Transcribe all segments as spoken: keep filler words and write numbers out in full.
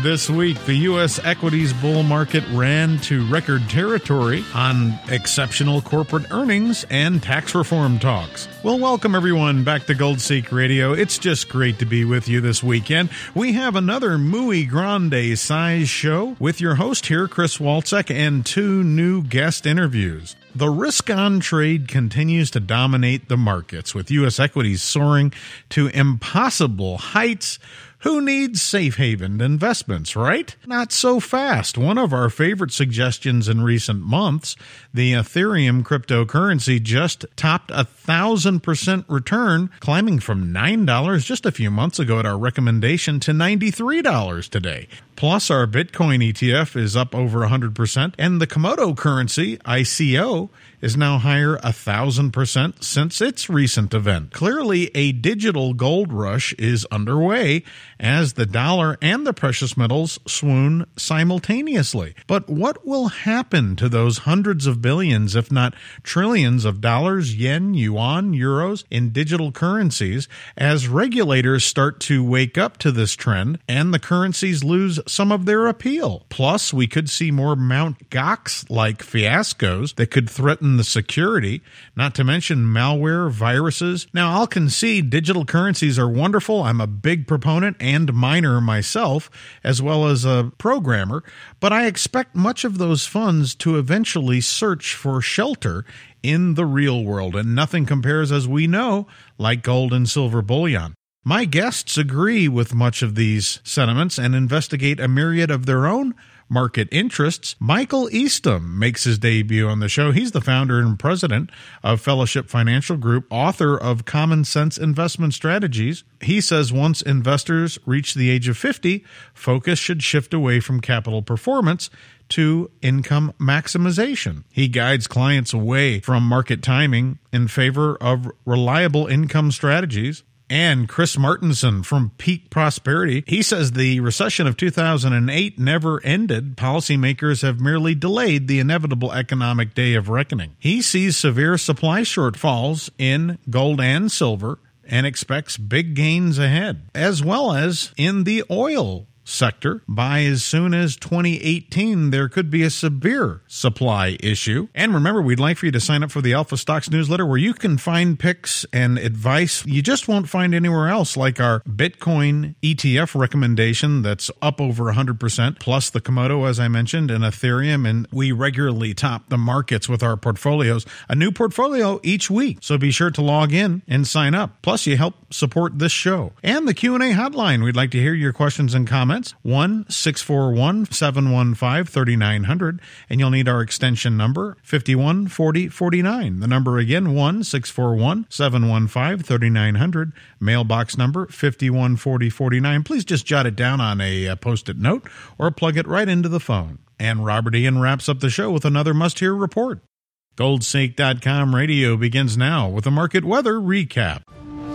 This week, the U S equities bull market ran to record territory on exceptional corporate earnings and tax reform talks. Well, welcome everyone back to Goldseek Radio. It's just great to be with you this weekend. We have another muy grande size show with your host here, Chris Walczek, and two new guest interviews. The risk-on trade continues to dominate the markets, with U S equities soaring to impossible heights. Who needs safe haven investments, right? Not so fast. One of our favorite suggestions in recent months, the Ethereum cryptocurrency, just topped a thousand percent return, climbing from nine dollars just a few months ago at our recommendation to ninety-three dollars today. Plus, our Bitcoin E T F is up over one hundred percent, and the Komodo currency, I C O, is now higher one thousand percent since its recent event. Clearly, a digital gold rush is underway as the dollar and the precious metals swoon simultaneously. But what will happen to those hundreds of billions, if not trillions of dollars, yen, yuan, euros in digital currencies as regulators start to wake up to this trend and the currencies lose some of their appeal? Plus, we could see more Mount Gox-like fiascos that could threaten the security, not to mention malware, viruses. Now, I'll concede digital currencies are wonderful. I'm a big proponent and miner myself, as well as a programmer, but I expect much of those funds to eventually search for shelter in the real world, and nothing compares, as we know, like gold and silver bullion. My guests agree with much of these sentiments and investigate a myriad of their own market interests. Michael Eastham makes his debut on the show. He's the founder and president of Fellowship Financial Group, author of Common Sense Investment Strategies. He says once investors reach the age of fifty, focus should shift away from capital performance to income maximization. He guides clients away from market timing in favor of reliable income strategies. And Chris Martenson from Peak Prosperity, he says the recession of two thousand eight never ended. Policymakers have merely delayed the inevitable economic day of reckoning. He sees severe supply shortfalls in gold and silver and expects big gains ahead, as well as in the oil sector. By as soon as twenty eighteen, there could be a severe supply issue. And remember, we'd like for you to sign up for the Alpha Stocks newsletter, where you can find picks and advice you just won't find anywhere else, like our Bitcoin E T F recommendation that's up over one hundred percent, plus the Komodo, as I mentioned, and Ethereum. And we regularly top the markets with our portfolios, a new portfolio each week. So be sure to log in and sign up. Plus, you help support this show. And the Q and A hotline. We'd like to hear your questions and comments. one six four one, seven one five, three nine zero zero, and you'll need our extension number fifty-one forty forty-nine. The number again, one six four one, seven one five, three nine zero zero, mailbox number fifty-one forty forty-nine. Please just jot it down on a uh, post-it note or plug it right into the phone. And Robert Ian wraps up the show with another must-hear report. Goldseek dot com radio begins now with a market weather recap.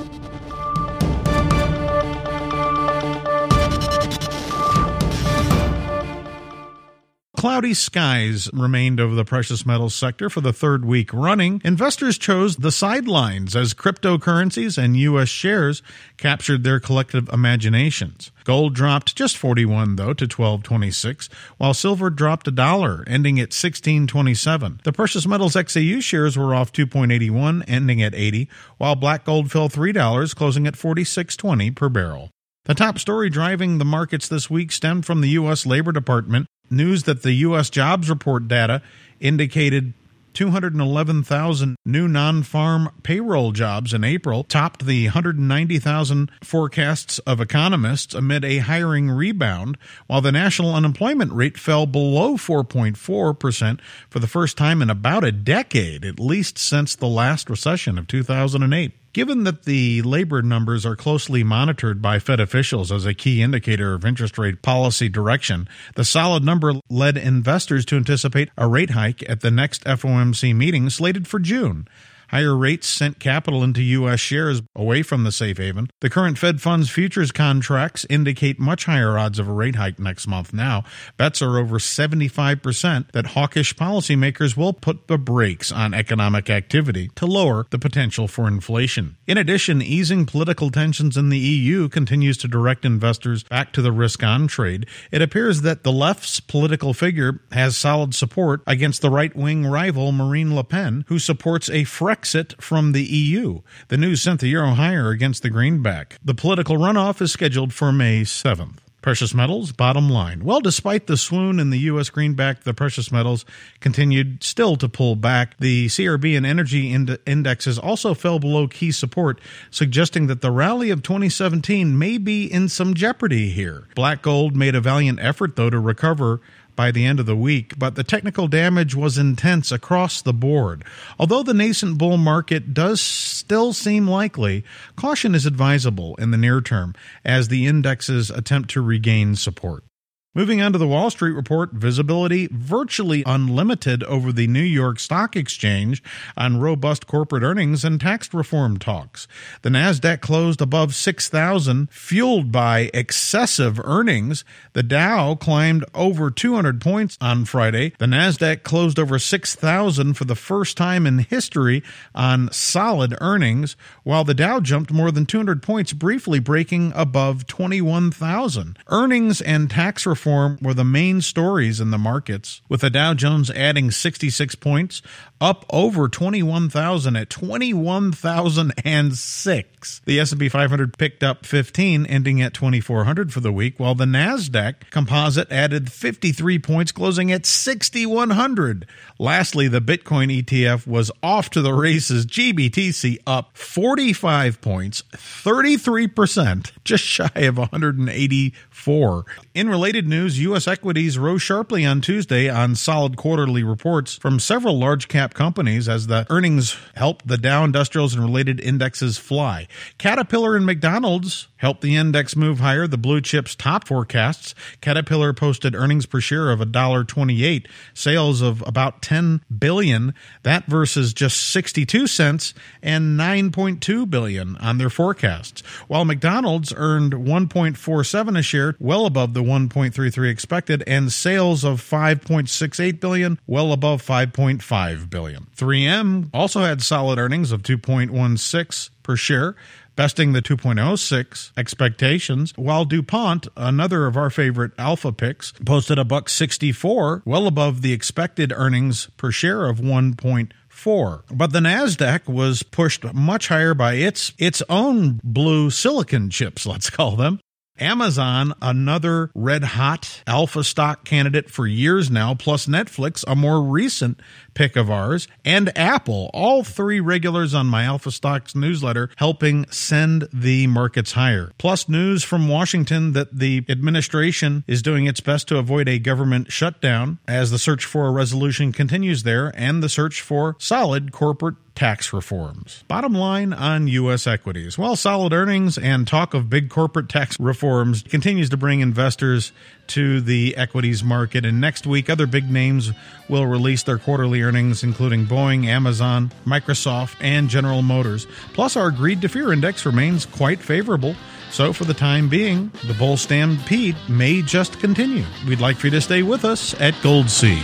Cloudy skies remained over the precious metals sector for the third week running. Investors chose the sidelines as cryptocurrencies and U S shares captured their collective imaginations. Gold dropped just forty-one, though, to twelve twenty-six, while silver dropped a dollar, ending at sixteen twenty-seven. The precious metals X A U shares were off two point eight one, ending at eighty, while black gold fell three dollars, closing at forty-six twenty per barrel. The top story driving the markets this week stemmed from the U S Labor Department. News that the U S jobs report data indicated two hundred eleven thousand new non-farm payroll jobs in April, topped the one hundred ninety thousand forecasts of economists amid a hiring rebound, while the national unemployment rate fell below four point four percent for the first time in about a decade, at least since the last recession of two thousand eight. Given that the labor numbers are closely monitored by Fed officials as a key indicator of interest rate policy direction, the solid number led investors to anticipate a rate hike at the next F O M C meeting slated for June. Higher rates sent capital into U S shares away from the safe haven. The current Fed funds futures contracts indicate much higher odds of a rate hike next month now. Bets are over seventy-five percent that hawkish policymakers will put the brakes on economic activity to lower the potential for inflation. In addition, easing political tensions in the E U continues to direct investors back to the risk-on trade. It appears that the left's political figure has solid support against the right-wing rival Marine Le Pen, who supports a Frexit from the E U. The news sent the euro higher against the greenback. The political runoff is scheduled for May seventh. Precious metals, bottom line. Well, despite the swoon in the U S greenback, the precious metals continued still to pull back. The C R B and energy ind- indexes also fell below key support, suggesting that the rally of twenty seventeen may be in some jeopardy here. Black gold made a valiant effort, though, to recover by the end of the week, but the technical damage was intense across the board. Although the nascent bull market does still seem likely, caution is advisable in the near term as the indexes attempt to regain support. Moving on to the Wall Street report, visibility virtually unlimited over the New York Stock Exchange on robust corporate earnings and tax reform talks. The Nasdaq closed above six thousand, fueled by excessive earnings. The Dow climbed over two hundred points on Friday. The Nasdaq closed over six thousand for the first time in history on solid earnings, while the Dow jumped more than two hundred points, briefly breaking above twenty-one thousand. Earnings and tax reform were the main stories in the markets, with the Dow Jones adding sixty-six points, up over twenty-one thousand at twenty-one thousand six. The S and P five hundred picked up fifteen, ending at twenty-four hundred for the week, while the Nasdaq Composite added fifty-three points, closing at sixty-one hundred. Lastly, the Bitcoin E T F was off to the races. G B T C up forty-five points, thirty-three percent, just shy of one hundred eighty-four. In related news, U S equities rose sharply on Tuesday on solid quarterly reports from several large-cap companies as the earnings helped the Dow Industrials and related indexes fly. Caterpillar and McDonald's helped the index move higher. The blue chips topped forecasts. Caterpillar posted earnings per share of one dollar and twenty-eight cents, sales of about ten billion dollars, that versus just sixty-two cents and nine point two billion dollars on their forecasts. While McDonald's earned one point four seven a share, well above the one point three three expected, and sales of five point six eight billion dollars, well above five point five billion dollars. three M also had solid earnings of two point one six per share, besting the two point oh six expectations, while DuPont, another of our favorite alpha picks, posted a buck sixty-four, well above the expected earnings per share of one point four. But the Nasdaq was pushed much higher by its its own blue silicon chips, let's call them. Amazon, another red-hot alpha stock candidate for years now, plus Netflix, a more recent pick of ours, and Apple, all three regulars on my Alpha Stocks newsletter, helping send the markets higher. Plus news from Washington that the administration is doing its best to avoid a government shutdown as the search for a resolution continues there, and the search for solid corporate tax reforms. Bottom line on U S equities. Well, solid earnings and talk of big corporate tax reforms continues to bring investors to the equities market. And next week, other big names will release their quarterly earnings, including Boeing, Amazon, Microsoft, and General Motors. Plus, our greed to fear index remains quite favorable. So for the time being, the bull stampede may just continue. We'd like for you to stay with us at Gold Sea.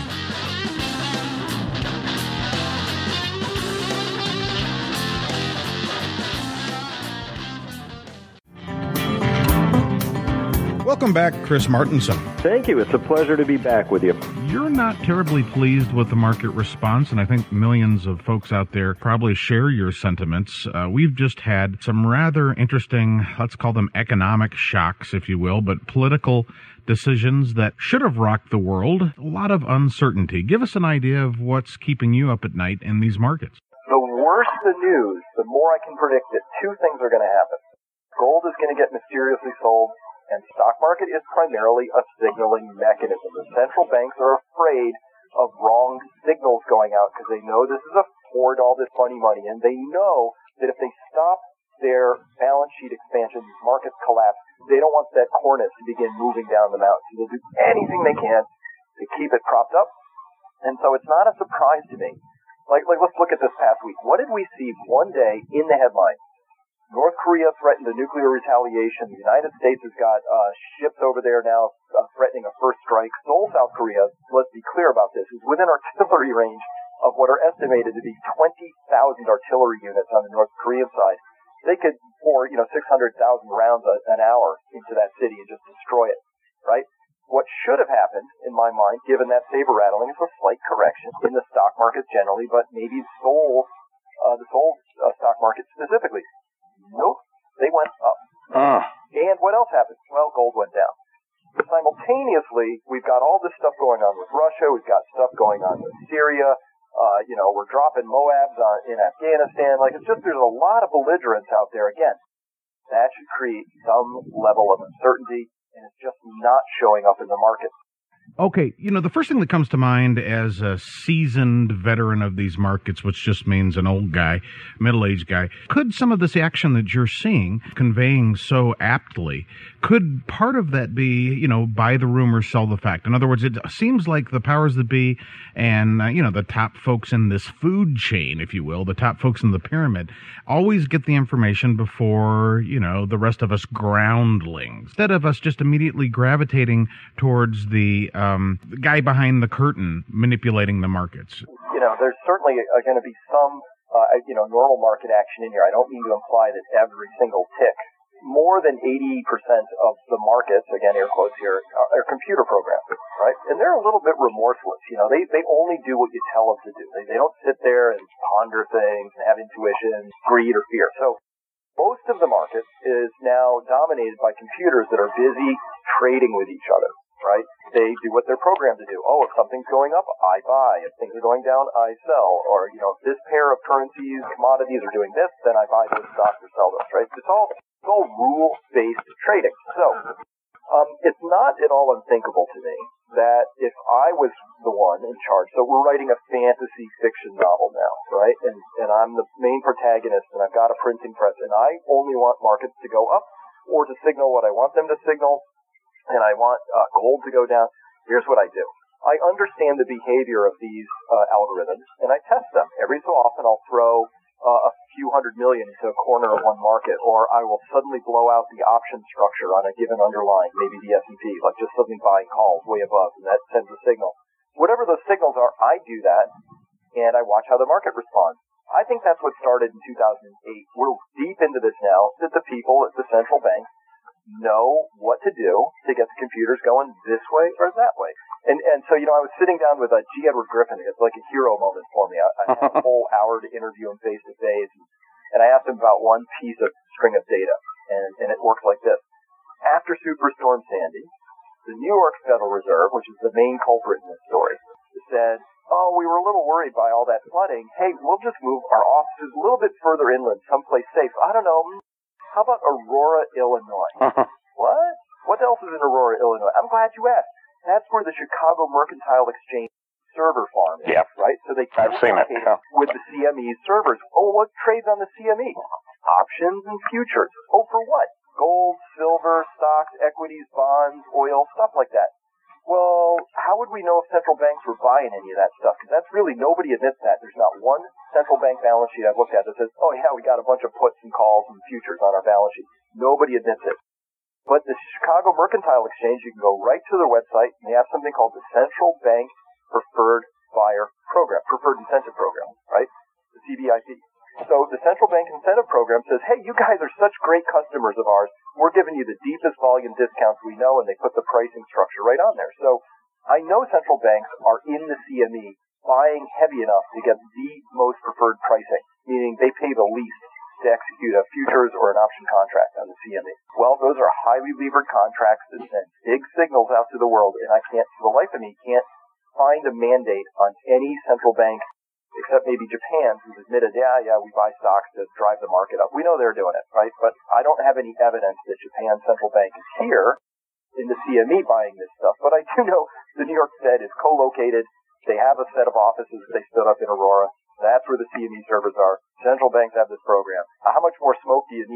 Welcome back, Chris Martenson. Thank you. It's a pleasure to be back with you. You're not terribly pleased with the market response, and I think millions of folks out there probably share your sentiments. Uh, we've just had some rather interesting, let's call them economic shocks, if you will, but political decisions that should have rocked the world. A lot of uncertainty. Give us an idea of what's keeping you up at night in these markets. The worse the news, the more I can predict that two things are going to happen. Gold is going to get mysteriously sold, and stock market is primarily a signaling mechanism. The central banks are afraid of wrong signals going out because they know this is a hoard all this funny money, and they know that if they stop their balance sheet expansion, these markets collapse, they don't want that cornice to begin moving down the mountain. So they'll do anything they can to keep it propped up. And so it's not a surprise to me Like, like, let's look at this past week. What did we see one day in the headlines? North Korea threatened a nuclear retaliation. The United States has got uh, ships over there now uh, threatening a first strike. Seoul, South Korea, let's be clear about this, is within artillery range of what are estimated to be twenty thousand artillery units on the North Korean side. They could pour, you know, six hundred thousand rounds a, an hour into that city and just destroy it, right? What should have happened, in my mind, given that saber rattling, is a slight correction in the stock market generally, but maybe Seoul, uh, the Seoul uh, stock market specifically. Nope, they went up. Uh. And what else happened? Well, gold went down. Simultaneously, we've got all this stuff going on with Russia. We've got stuff going on with Syria. Uh, you know, we're dropping Moabs on, in Afghanistan. Like, it's just, there's a lot of belligerents out there. Again, that should create some level of uncertainty, and it's just not showing up in the market. Okay, you know, the first thing that comes to mind as a seasoned veteran of these markets, which just means an old guy, middle-aged guy, could some of this action that you're seeing, conveying so aptly, could part of that be, you know, buy the rumor, sell the fact? In other words, it seems like the powers that be and, uh, you know, the top folks in this food chain, if you will, the top folks in the pyramid, always get the information before, you know, the rest of us groundlings, instead of us just immediately gravitating towards the Um, the guy behind the curtain manipulating the markets. You know, there's certainly uh, going to be some, uh, you know, normal market action in here. I don't mean to imply that every single tick, more than eighty percent of the markets, again, air quotes here, are, are computer programs, right? And they're a little bit remorseless. You know, they, they only do what you tell them to do. They, they don't sit there and ponder things and have intuition, greed, or fear. So most of the market is now dominated by computers that are busy trading with each other. Right? They do what they're programmed to do. Oh, if something's going up, I buy. If things are going down, I sell. Or, you know, if this pair of currencies, commodities are doing this, then I buy those stocks or sell those, right? It's all, it's all rule-based trading. So, um, it's not at all unthinkable to me that if I was the one in charge, so we're writing a fantasy fiction novel now, right? And, and I'm the main protagonist, and I've got a printing press, and I only want markets to go up or to signal what I want them to signal, and I want uh, gold to go down. Here's what I do. I understand the behavior of these uh, algorithms, and I test them. Every so often I'll throw uh, a few hundred million into a corner of one market, or I will suddenly blow out the option structure on a given underlying, maybe the S and P, like just suddenly buying calls way above, and that sends a signal. Whatever those signals are, I do that, and I watch how the market responds. I think that's what started in two thousand eight. We're deep into this now, that the people at the central banks know what to do to get the computers going this way or that way. And and so, you know, I was sitting down with uh, G. Edward Griffin. It's like a hero moment for me. I, I had a whole hour to interview him face-to-face, and, and I asked him about one piece of string of data, and, and it works like this. After Superstorm Sandy, the New York Federal Reserve, which is the main culprit in this story, said, oh, we were a little worried by all that flooding. Hey, we'll just move our offices a little bit further inland, someplace safe. I don't know. How about Aurora, Illinois? Uh-huh. What? What else is in Aurora, Illinois? I'm glad you asked. That's where the Chicago Mercantile Exchange server farm is, yeah. right? So they I've seen it. Yeah. with the C M E servers. Oh, what trades on the C M E? Options and futures. Oh, for what? Gold, silver, stocks, equities, bonds, oil, stuff like that. Well, how would we know if central banks were buying any of that stuff? Because that's really, nobody admits that. There's not one central bank balance sheet I've looked at that says, oh yeah, we got a bunch of puts and calls and futures on our balance sheet. Nobody admits it. But the Chicago Mercantile Exchange, you can go right to their website, and they have something called the Central Bank Preferred Buyer Program, Preferred Incentive Program, right? The C B I P. So the Central Bank Incentive Program says, hey, you guys are such great customers of ours. We're giving you the deepest volume discounts we know, and they put the pricing structure right on there. So I know central banks are in the C M E buying heavy enough to get the most preferred pricing, meaning they pay the least to execute a futures or an option contract on the C M E. Well, those are highly levered contracts that send big signals out to the world, and I can't, for the life of me, can't find a mandate on any central bank except maybe Japan, who's admitted, yeah, yeah, we buy stocks to drive the market up. We know they're doing it, right? But I don't have any evidence that Japan's central bank is here in the C M E buying this stuff. But I do know the New York Fed is co-located. They have a set of offices that they stood up in Aurora. That's where the C M E servers are. Central banks have this program. How much more smoke do you need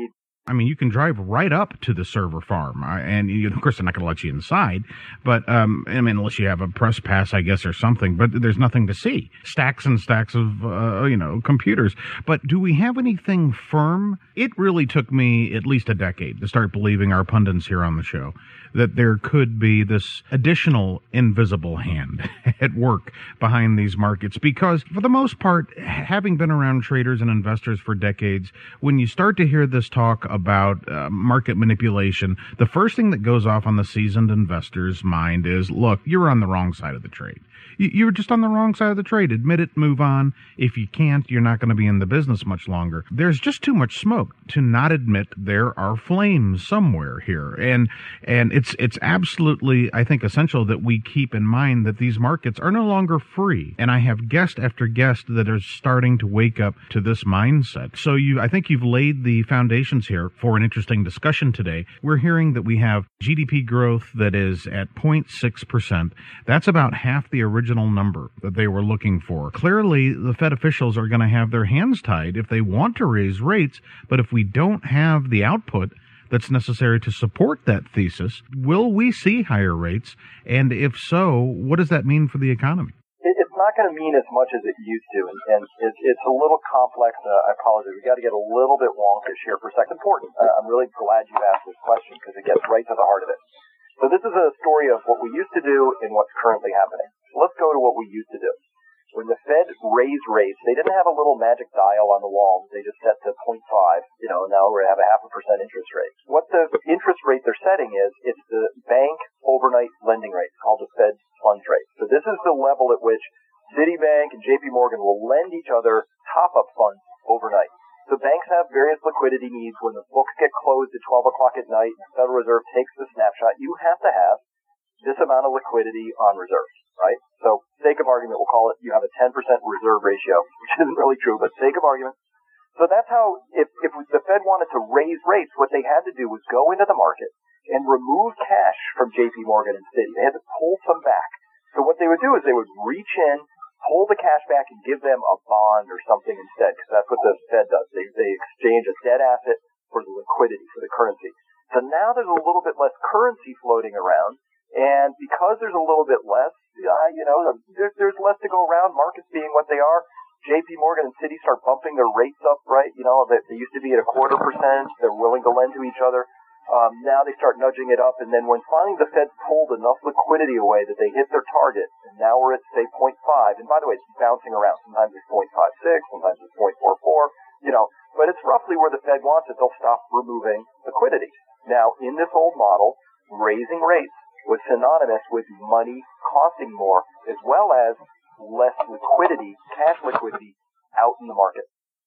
I mean, you can drive right up to the server farm, uh, and you, of course, they're not going to let you inside. But um, I mean, unless you have a press pass, I guess, or something. But there's nothing to see. Stacks and stacks of, uh, you know, computers. But do we have anything firm? It really took me at least a decade to start believing our pundits here on the show that there could be this additional invisible hand at work behind these markets. Because for the most part, having been around traders and investors for decades, when you start to hear this talk about uh, market manipulation, the first thing that goes off on the seasoned investor's mind is, look, you're on the wrong side of the trade. You, you're just on the wrong side of the trade. Admit it, move on. If you can't, you're not going to be in the business much longer. There's just too much smoke to not admit there are flames somewhere here. And and it's it's absolutely, I think, essential that we keep in mind that these markets are no longer free. And I have guest after guest that are starting to wake up to this mindset. So you, I think you've laid the foundations here for an interesting discussion today. We're hearing that we have G D P growth that is at zero point six percent. That's about half the original number that they were looking for. Clearly, the Fed officials are going to have their hands tied if they want to raise rates, but if we don't have the output that's necessary to support that thesis, will we see higher rates? And if so, what does that mean for the economy? It's not going to mean as much as it used to, and, and it, it's a little complex. Uh, I apologize. We've got to get a little bit wonkish here for a second. It's important. Uh, I'm really glad you asked this question because it gets right to the heart of it. So this is a story of what we used to do and what's currently happening. So let's go to what we used to do. When the Fed raised rates, they didn't have a little magic dial on the wall. They just set to zero point five. You know, now we're going to have a half a percent interest rate. What the interest rate they're setting is, it's the bank overnight lending rate. It's called the Fed funds rate. So this is the level at which Citibank and J P Morgan will lend each other top-up funds overnight. So banks have various liquidity needs. When the books get closed at twelve o'clock at night and the Federal Reserve takes the snapshot, you have to have this amount of liquidity on reserve, right? So, sake of argument, we'll call it, you have a ten percent reserve ratio, which isn't really true, but sake of argument. So that's how, if, if the Fed wanted to raise rates, what they had to do was go into the market and remove cash from J P Morgan and Citi. They had to pull some back. So what they would do is they would reach in, pull the cash back, and give them a bond or something instead, because that's what the Fed does. They, they exchange a debt asset for the liquidity, for the currency. So now there's a little bit less currency floating around, and because there's a little bit less, uh, you know, there, there's less to go around, markets being what they are, J P Morgan and Citi start bumping their rates up, right? You know, they, they used to be at a quarter percent. They're willing to lend to each other. Um, now they start nudging it up, and then when finally the Fed pulled enough liquidity away that they hit their target, and now we're at, say, zero point five, and by the way, it's bouncing around. Sometimes it's zero point five six, sometimes it's zero point four four, you know, but it's roughly where the Fed wants it. They'll stop removing liquidity. Now, in this old model, raising rates was synonymous with money costing more, as well as less liquidity, cash liquidity, out in the market.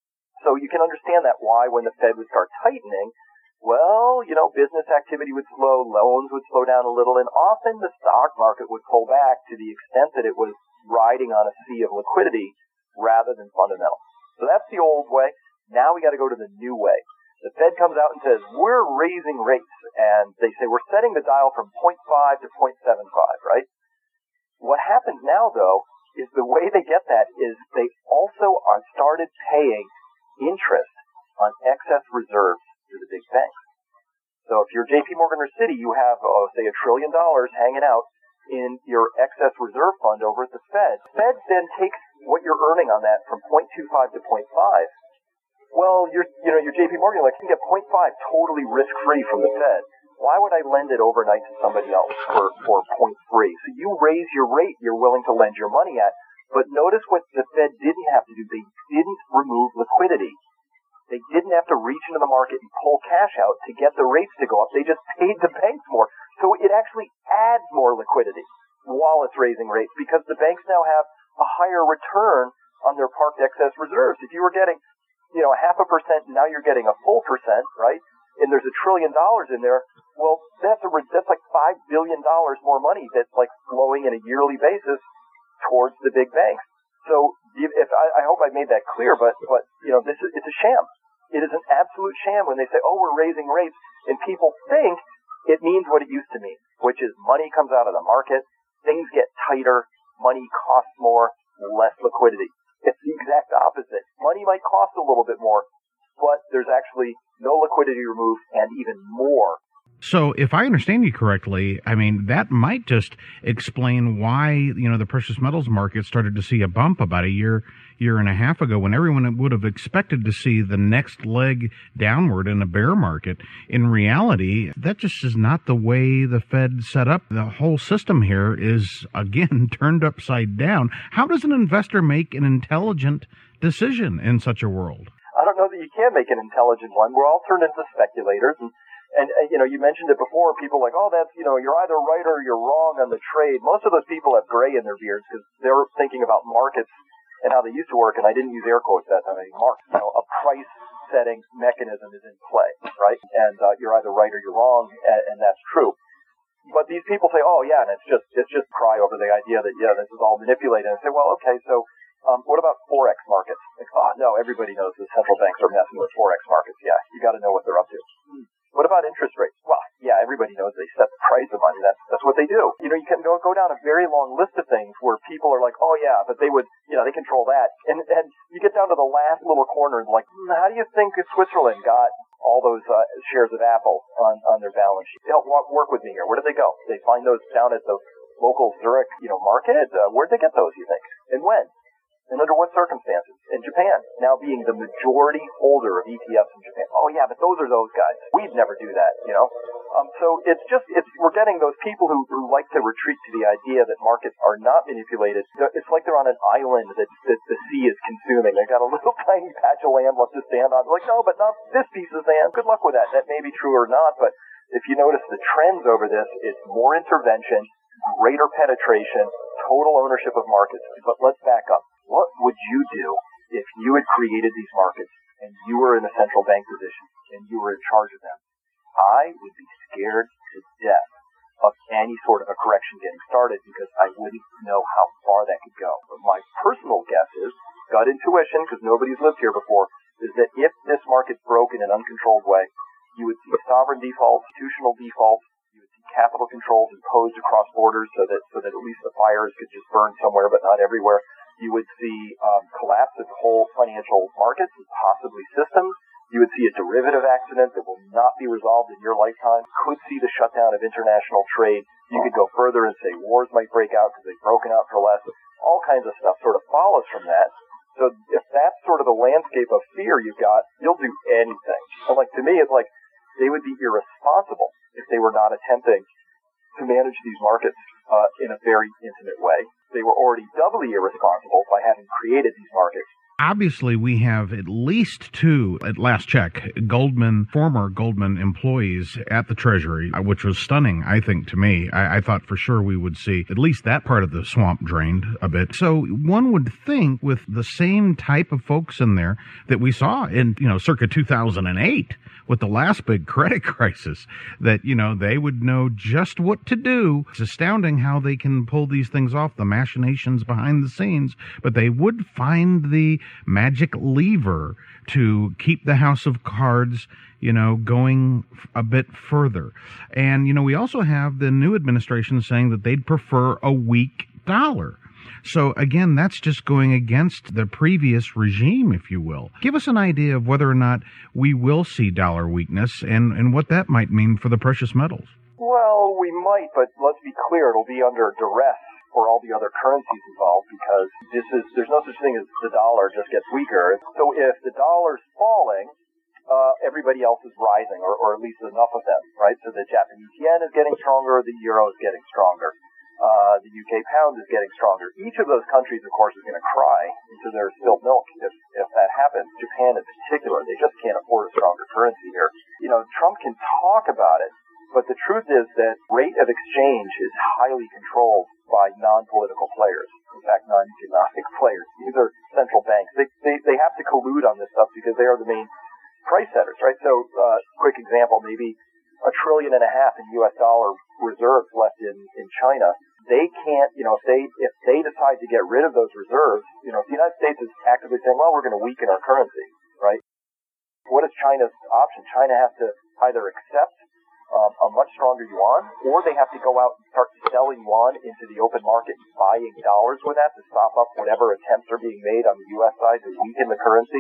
So you can understand that why when the Fed would start tightening, well, you know, business activity would slow, loans would slow down a little, and often the stock market would pull back to the extent that it was riding on a sea of liquidity rather than fundamental. So that's the old way. Now we got to go to the new way. The Fed comes out and says, we're raising rates, and they say we're setting the dial from zero point five to zero point seven five, right? What happens now, though, is the way they get that is they also are started paying interest on excess reserves to the big banks. So if you're J P Morgan or Citi, you have, oh, say, a trillion dollars hanging out in your excess reserve fund over at the Fed. The Fed then takes what you're earning on that from zero point two five to zero point five. Well, you're, you know, you're J P Morgan, like, you can get zero point five totally risk-free from the Fed. Why would I lend it overnight to somebody else for, for zero point three? So you raise your rate you're willing to lend your money at, but notice what the Fed didn't have to do. They didn't remove liquidity. They didn't have to reach into the market and pull cash out to get the rates to go up. They just paid the banks more. So it actually adds more liquidity while it's raising rates because the banks now have a higher return on their parked excess reserves. If you were getting, you know, half a percent and now you're getting a full percent, right? And there's a trillion dollars in there. Well, that's a, that's like five billion dollars more money that's like flowing in a yearly basis towards the big banks. So if I, I hope I made that clear, but, but, you know, this is, it's a sham. It is an absolute sham when they say, oh, we're raising rates, and people think it means what it used to mean, which is money comes out of the market, things get tighter, money costs more, less liquidity. It's the exact opposite. Money might cost a little bit more, but there's actually no liquidity removed and even more. So if I understand you correctly, I mean, that might just explain why, you know, the precious metals market started to see a bump about a year, year and a half ago when everyone would have expected to see the next leg downward in a bear market. In reality, that just is not the way the Fed set up. The whole system here is, again, turned upside down. How does an investor make an intelligent decision in such a world? I don't know that you can make an intelligent one. We're all turned into speculators. And And, uh, you know, you mentioned it before, people like, oh, that's, you know, you're either right or you're wrong on the trade. Most of those people have gray in their beards because they're thinking about markets and how they used to work, and I didn't use air quotes that time. I mean, mark, you know, a price-setting mechanism is in play, right? And uh, you're either right or you're wrong, and, and that's true. But these people say, oh, yeah, and it's just it's just cry over the idea that, yeah, this is all manipulated. And I say, well, okay, so um, what about Forex markets? Like, oh, no, everybody knows the central banks are messing with Forex markets. Yeah, you got to know what they're up to. Hmm. What about interest rates? Well, yeah, everybody knows they set the price of money. That's that's what they do. You know, you can go go down a very long list of things where people are like, oh yeah, but they would, you know, they control that. And and you get down to the last little corner and like, hmm, how do you think Switzerland got all those uh, shares of Apple on on their balance sheet? Help walk, work with me here. Where did they go? They find those down at the local Zurich, you know, market. Uh, where'd they get those? You think? And when? And under what circumstances? In Japan, now being the majority holder of E T Fs in Japan. Oh yeah, but those are those guys. We'd never do that, you know. Um, so it's just, it's we're getting those people who, who like to retreat to the idea that markets are not manipulated. It's like they're on an island that, that the sea is consuming. They've got a little tiny patch of land left to stand on. They're like, no, but not this piece of sand. Good luck with that. That may be true or not, but if you notice the trends over this, it's more intervention, greater penetration, total ownership of markets. But let's back up. What would you do if you had created these markets and you were in a central bank position and you were in charge of them? I would be scared to death of any sort of a correction getting started because I wouldn't know how far that could go. But my personal guess is, gut intuition, because nobody's lived here before, is that if this market broke in an uncontrolled way, you would see sovereign defaults, institutional defaults, you would see capital controls imposed across borders so that so that at least the fires could just burn somewhere but not everywhere. You would see um, collapse of the whole financial markets and possibly systems. You would see a derivative accident that will not be resolved in your lifetime. Could see the shutdown of international trade. You could go further and say wars might break out because they've broken out for less. All kinds of stuff sort of follows from that. So if that's sort of the landscape of fear you've got, you'll do anything. And like to me, it's like they would be irresponsible if they were not attempting to manage these markets uh, in a very intimate way. They were already doubly irresponsible by having created these markets. Obviously, we have at least two, at last check, Goldman, former Goldman employees at the Treasury, which was stunning, I think, to me. I, I thought for sure we would see at least that part of the swamp drained a bit. So one would think with the same type of folks in there that we saw in, you know, circa two thousand eight with the last big credit crisis, that, you know, they would know just what to do. It's astounding how they can pull these things off, the machinations behind the scenes, but they would find the magic lever to keep the house of cards, you know, going a bit further. And, you know, we also have the new administration saying that they'd prefer a weak dollar. So, again, that's just going against the previous regime, if you will. Give us an idea of whether or not we will see dollar weakness and, and what that might mean for the precious metals. Well, we might, but let's be clear, it'll be under duress for all the other currencies involved because this is there's no such thing as the dollar just gets weaker. So if the dollar's falling, uh, everybody else is rising, or, or at least enough of them, right? So the Japanese yen is getting stronger, the euro is getting stronger. Uh, the U K pound is getting stronger. Each of those countries, of course, is going to cry into their spilt milk if, if that happens. Japan in particular, they just can't afford a stronger currency here. You know, Trump can talk about it, but the truth is that rate of exchange is highly controlled by non-political players. In fact, non-economic players. These are central banks. They, they, they have to collude on this stuff because they are the main price setters, right? So, uh, quick example, maybe a trillion and a half in U S dollar reserves left in, in China. They can't, you know, if they, if they decide to get rid of those reserves, you know, if the United States is actively saying, well, we're going to weaken our currency, right? What is China's option? China has to either accept um, a much stronger yuan, or they have to go out and start selling yuan into the open market and buying dollars with that to stop up whatever attempts are being made on the U S side to weaken the currency.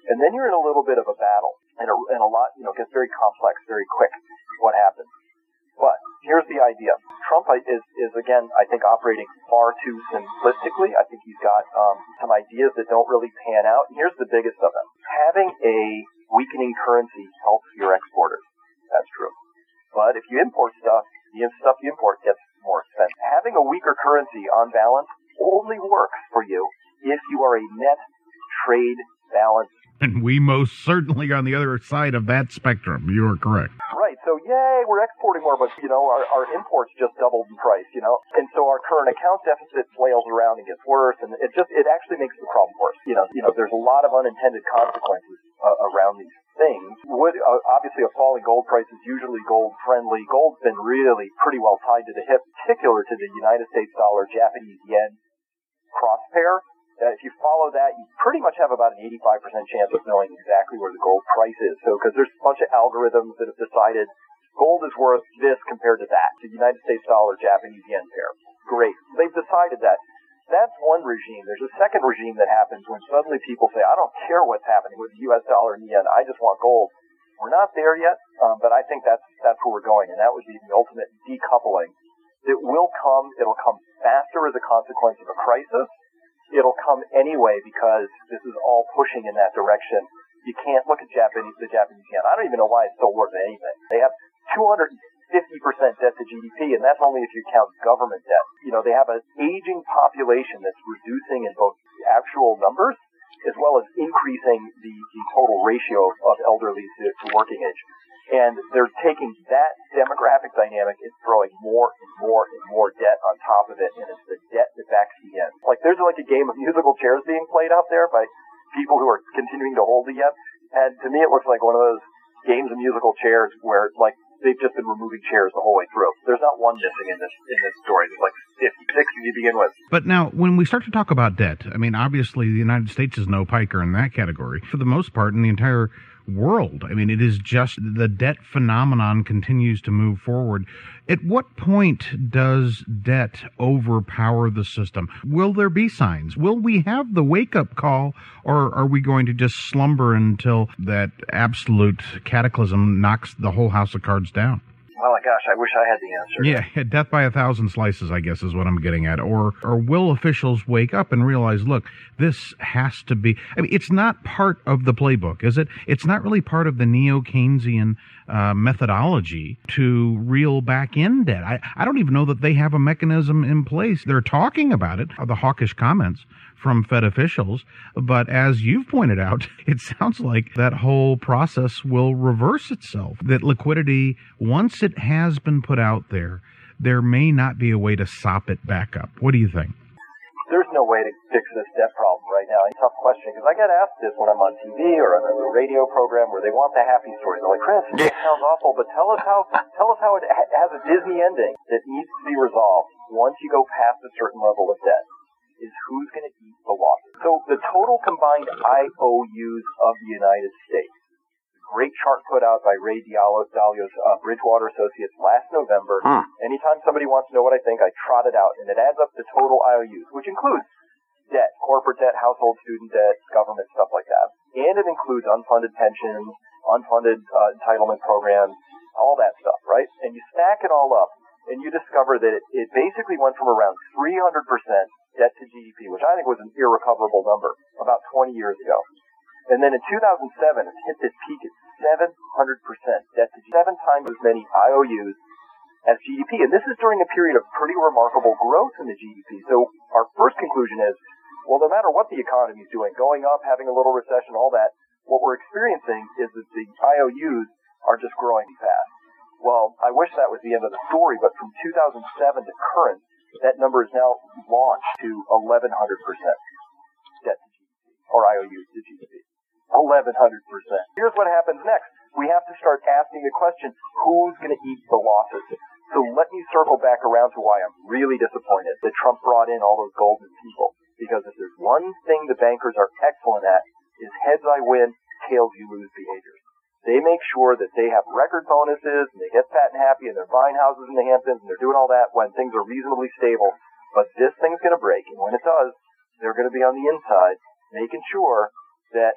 And then you're in a little bit of a battle, and a, and a lot, you know, gets very complex very quick, what happens. But here's the idea. Trump is, is again, I think, operating far too simplistically. I think he's got um, some ideas that don't really pan out. And here's the biggest of them. Having a weakening currency helps your exporters. That's true. But if you import stuff, the stuff you import gets more expensive. Having a weaker currency on balance only works for you if you are a net trade balance. And we most certainly are on the other side of that spectrum. You are correct. Right. So, yay, we're exporting more, but, you know, our, our imports just doubled in price, you know. And so our current account deficit flails around and gets worse, and it just, it actually makes the problem worse. You know, you know, there's a lot of unintended consequences uh, around these things. Would, uh, obviously, a falling gold price is usually gold-friendly. Gold's been really pretty well tied to the hip, particular to the United States dollar, Japanese yen crosspair. Uh, if you follow that, you pretty much have about an eighty-five percent chance of knowing exactly where the gold price is. So, because there's a bunch of algorithms that have decided gold is worth this compared to that, the United States dollar, Japanese yen pair. Great. They've decided that. That's one regime. There's a second regime that happens when suddenly people say, I don't care what's happening with the U S dollar and the yen, I just want gold. We're not there yet, um, but I think that's that's where we're going, and that would be the ultimate decoupling. It will come. It'll come faster as a consequence of a crisis. It'll come anyway because this is all pushing in that direction. You can't look at Japanese, the Japanese yen. I don't even know why it's still worth anything. They have two hundred fifty percent debt to G D P, and that's only if you count government debt. You know, they have an aging population that's reducing in both actual numbers as well as increasing the, the total ratio of elderly to, to working age. And they're taking that demographic dynamic and throwing more and more and more debt on top of it, and it's the debt that backs the yen. Like, there's like a game of musical chairs being played out there by people who are continuing to hold the yen, and to me it looks like one of those games of musical chairs where, like, they've just been removing chairs the whole way through. There's not one missing in this in this story. There's like fifty, sixty to begin with. But now, when we start to talk about debt, I mean, obviously the United States is no piker in that category. For the most part, in the entire world, I mean, it is just the debt phenomenon continues to move forward. At what point does debt overpower the system? Will there be signs? Will we have the wake-up call, or are we going to just slumber until that absolute cataclysm knocks the whole house of cards down? Oh my gosh, I wish I had the answer. Yeah, death by a thousand slices, I guess, is what I'm getting at. Or or will officials wake up and realize, look, this has to be... I mean, it's not part of the playbook, is it? It's not really part of the neo-Keynesian uh, methodology to reel back in debt. I, I don't even know that they have a mechanism in place. They're talking about it, the hawkish comments from Fed officials, but as you've pointed out, it sounds like that whole process will reverse itself. That liquidity, once it has been put out there, there may not be a way to sop it back up. What do you think? There's no way to fix this debt problem right now. It's a tough question, because I get asked this when I'm on T V or on a radio program where they want the happy story. They're like, Chris, it sounds awful, but tell us how tell us how it ha- has a Disney ending that needs to be resolved once you go past a certain level of debt. Is who's going to eat the losses. So the total combined I O Us of the United States, great chart put out by Ray Dalio's uh, Bridgewater Associates last November. Huh. Anytime somebody wants to know what I think, I trot it out, and it adds up the total I O Us, which includes debt, corporate debt, household student debt, government, stuff like that. And it includes unfunded pensions, unfunded uh, entitlement programs, all that stuff, right? And you stack it all up, and you discover that it, it basically went from around three hundred percent debt to G D P, which I think was an irrecoverable number about twenty years ago. And then in two thousand seven, it hit this peak at seven hundred percent debt to G D P, seven times as many I O Us as G D P. And this is during a period of pretty remarkable growth in the G D P. So our first conclusion is, well, no matter what the economy is doing, going up, having a little recession, all that, what we're experiencing is that the I O Us are just growing fast. Well, I wish that was the end of the story, but from two thousand seven to current, that number is now launched to eleven hundred percent debt to G D P, or I O Us to G D P. eleven hundred percent. Here's what happens next. We have to start asking the question, who's going to eat the losses? So let me circle back around to why I'm really disappointed that Trump brought in all those golden people. Because if there's one thing the bankers are excellent at, is heads I win, tails you lose behaviors. They make sure that they have record bonuses, and they get fat and happy, and they're buying houses in the Hamptons, and they're doing all that when things are reasonably stable. But this thing's going to break, and when it does, they're going to be on the inside, making sure that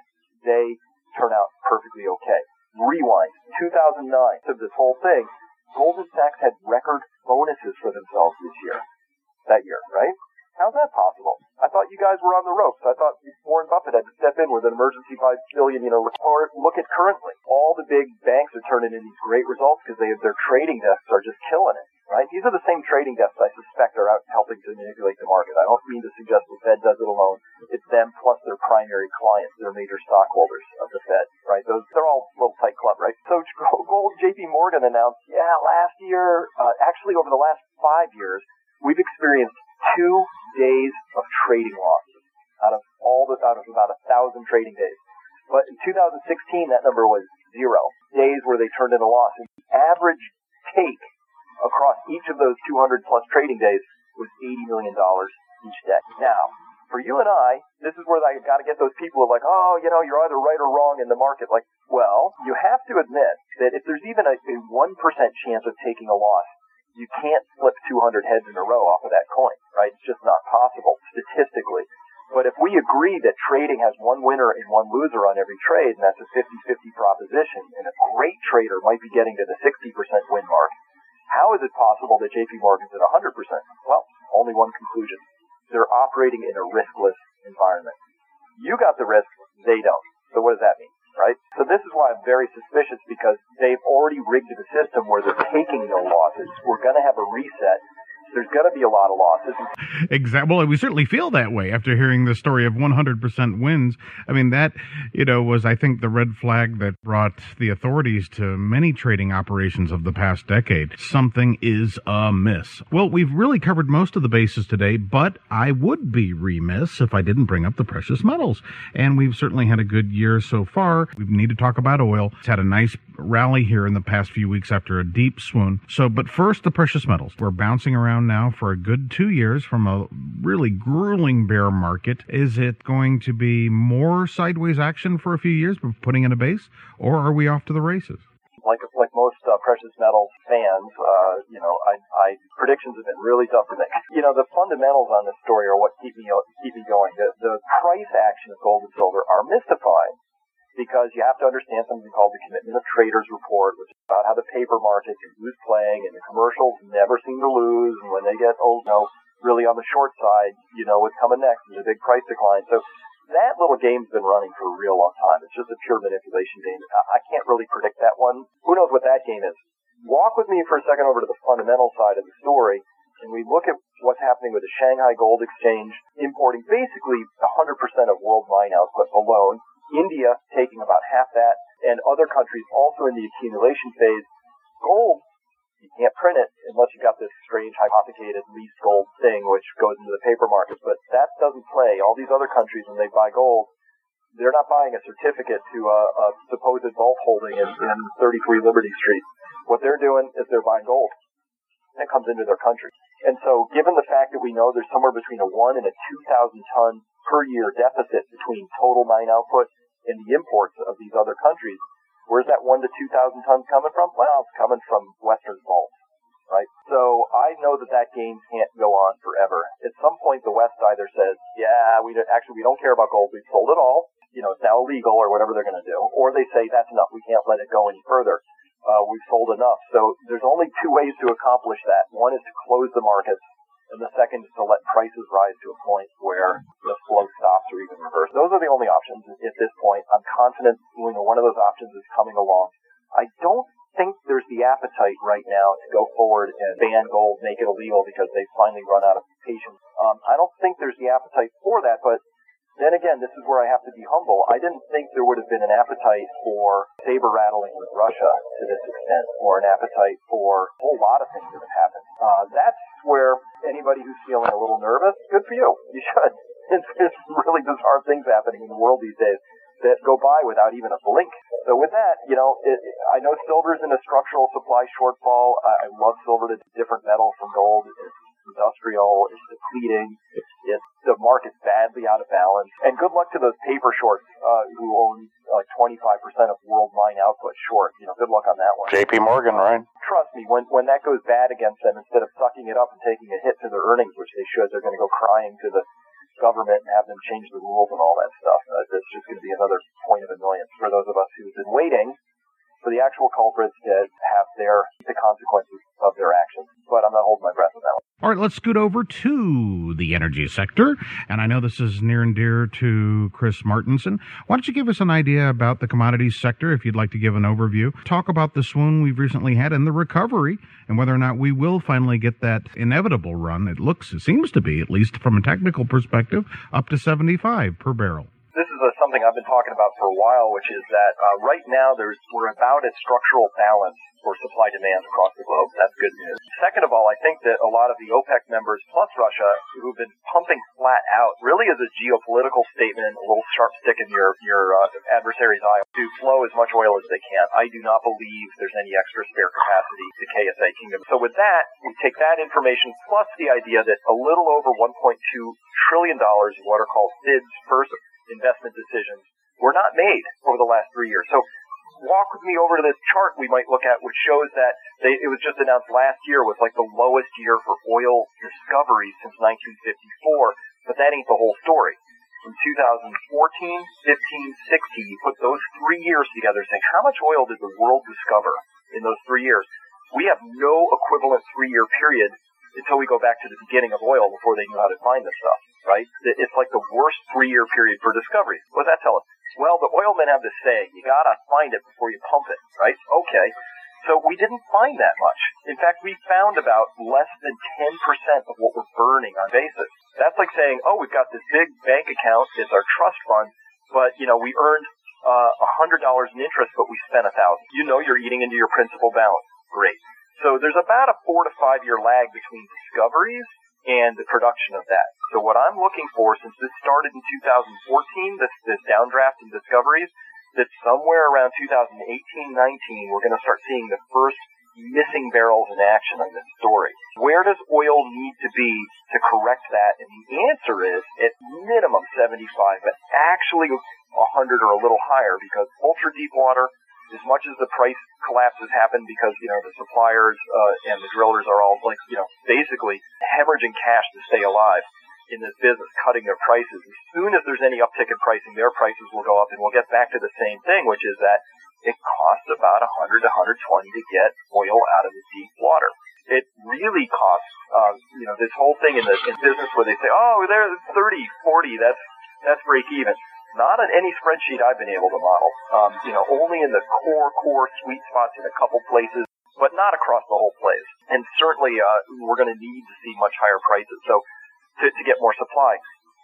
they turn out perfectly okay. Rewind, two thousand nine, so this whole thing, Goldman Sachs had record bonuses for themselves this year, that year, right? How's that possible? I thought you guys were on the ropes. I thought Warren Buffett had to step in with an emergency five billion dollars, you know, or look at currently. All the big banks are turning in these great results because they their trading desks are just killing it, right? These are the same trading desks I suspect are out helping to manipulate the market. I don't mean to suggest the Fed does it alone. It's them plus their primary clients, their major stockholders of the Fed, right? Those they're all a little tight club, right? So Gold, J P Morgan announced, yeah, last year, uh, actually over the last five years, we've experienced two days of trading losses out of all the out of about a thousand trading days. But in two thousand sixteen, that number was zero days where they turned in a loss. And the average take across each of those two hundred plus trading days was eighty million dollars each day. Now, for you and I, this is where I got to get those people who are like, oh, you know, you're either right or wrong in the market. Like, well, you have to admit that if there's even a, a one percent chance of taking a loss, you can't flip two hundred heads in a row off of that coin, right? It's just not possible statistically. But if we agree that trading has one winner and one loser on every trade, and that's a fifty-fifty proposition, and a great trader might be getting to the sixty percent win mark, how is it possible that J P Morgan's at one hundred percent? Well, only one conclusion. They're operating in a riskless environment. You got the risk, they don't. So what does that mean? Right? So this is why I'm very suspicious, because they've already rigged the system where they're taking no losses. We're going to have a reset. There's going to be a lot of losses. Exactly. Well, we certainly feel that way after hearing the story of one hundred percent wins. I mean, that, you know, was, I think, the red flag that brought the authorities to many trading operations of the past decade. Something is amiss. Well, we've really covered most of the bases today, but I would be remiss if I didn't bring up the precious metals. And we've certainly had a good year so far. We need to talk about oil. It's had a nice rally here in the past few weeks after a deep swoon. So, but first, the precious metals. We're bouncing around now for a good two years from a really grueling bear market. Is it going to be more sideways action for a few years, but putting in a base, or are we off to the races? Like like most uh, precious metals fans, uh, you know, I, I predictions have been really tough to make. You know, the fundamentals on this story are what keep me keep me going. The, the price action of gold and silver are mystifying, because you have to understand something called the Commitment of Traders Report, which is about how the paper market and who's playing, and the commercials never seem to lose, and when they get, oh, no, really on the short side, you know what's coming next, is a big price decline. So that little game's been running for a real long time. It's just a pure manipulation game. I can't really predict that one. Who knows what that game is? Walk with me for a second over to the fundamental side of the story, and we look at what's happening with the Shanghai Gold Exchange importing basically one hundred percent of world mine output alone, India taking about half that, and other countries also in the accumulation phase. Gold, you can't print it unless you've got this strange hypothecated leased gold thing which goes into the paper markets, but that doesn't play. All these other countries, when they buy gold, they're not buying a certificate to a, a supposed vault holding in, in thirty-three Liberty Street. What they're doing is they're buying gold that comes into their country. And so given the fact that we know there's somewhere between a one and a two thousand ton per year deficit between total mine output and the imports of these other countries, where's that one to two thousand tons coming from? Well, it's coming from Western vaults, right? So I know that that game can't go on forever. At some point, the West either says, yeah, we don't, actually we don't care about gold, we've sold it all, you know, it's now illegal or whatever they're going to do, or they say that's enough, we can't let it go any further. Uh, we've sold enough. So there's only two ways to accomplish that. One is to close the markets, and the second is to let prices rise to a point where the flow stops or even reverse. Those are the only options at this point. I'm confident you know, one of those options is coming along. I don't think there's the appetite right now to go forward and ban gold, make it illegal because they've finally run out of patience. Um, I don't think there's the appetite for that, but then again, this is where I have to be humble. I didn't think there would have been an appetite for saber rattling with Russia to this extent, or an appetite for a whole lot of things that have happened. Uh, that's where anybody who's feeling a little nervous, good for you. You should. There's really bizarre things happening in the world these days that go by without even a blink. So with that, you know, it, I know silver's in a structural supply shortfall. I, I love silver to different metal from gold. It's industrial, it's depleting, it's, the market's badly out of balance. And good luck to those paper shorts uh, who own like twenty-five percent of world mine output short. You know, good luck on that one. J P Morgan, right? Trust me, when when that goes bad against them, instead of sucking it up and taking a hit to their earnings, which they should, they're going to go crying to the government and have them change the rules and all that stuff. Uh, that's just going to be another point of annoyance for those of us who've been waiting for the actual culprits to have their the consequences of their actions. But I'm not holding my breath on that one. All right, let's scoot over to the energy sector. And I know this is near and dear to Chris Martenson. Why don't you give us an idea about the commodities sector, if you'd like to give an overview. Talk about the swoon we've recently had and the recovery, and whether or not we will finally get that inevitable run. It looks, it seems to be, at least from a technical perspective, up to seventy-five per barrel. This is a, something I've been talking about for a while, which is that uh, right now there's we're about at structural balance for supply demand across the globe. That's good news. Second of all, I think that a lot of the OPEC members, plus Russia, who've been pumping flat out, really is a geopolitical statement, a little sharp stick in your your uh, adversary's eye, to flow as much oil as they can. I do not believe there's any extra spare capacity to K S A Kingdom. So with that, we take that information plus the idea that a little over one point two trillion dollars of what are called F I Ds, first investment decisions, were not made over the last three years. So walk with me over to this chart we might look at, which shows that they, it was just announced last year was like the lowest year for oil discoveries since nineteen fifty-four, but that ain't the whole story. From two thousand fourteen, fifteen, sixteen, you put those three years together, saying how much oil did the world discover in those three years? We have no equivalent three-year period until we go back to the beginning of oil before they knew how to find this stuff, right? It's like the worst three-year period for discoveries. What does that tell us? Well, the oilmen have this saying, you gotta find it before you pump it, right? Okay. So we didn't find that much. In fact, we found about less than ten percent of what we're burning on basis. That's like saying, oh, we've got this big bank account, it's our trust fund, but, you know, we earned uh, one hundred dollars in interest, but we spent one thousand dollars. You know you're eating into your principal balance. Great. So there's about a four to five year lag between discoveries and the production of that. So what I'm looking for, since this started in two thousand fourteen, this, this downdraft in discoveries, that somewhere around two thousand eighteen, nineteen, we're going to start seeing the first missing barrels in action on this story. Where does oil need to be to correct that? And the answer is at minimum seventy-five, but actually one hundred or a little higher, because ultra deep water, as much as the price collapse has happened because, you know, the suppliers uh, and the drillers are all, like, you know, basically hemorrhaging cash to stay alive in this business, cutting their prices. As soon as there's any uptick in pricing, their prices will go up, and we'll get back to the same thing, which is that it costs about one hundred to one hundred twenty to get oil out of the deep water. It really costs, um, you know, this whole thing in the in business where they say, oh, there's thirty, forty, that's, that's break even. Not on any spreadsheet I've been able to model. Um, you know, only in the core, core sweet spots in a couple places, but not across the whole place. And certainly, uh, we're going to need to see much higher prices. So, to, to get more supply.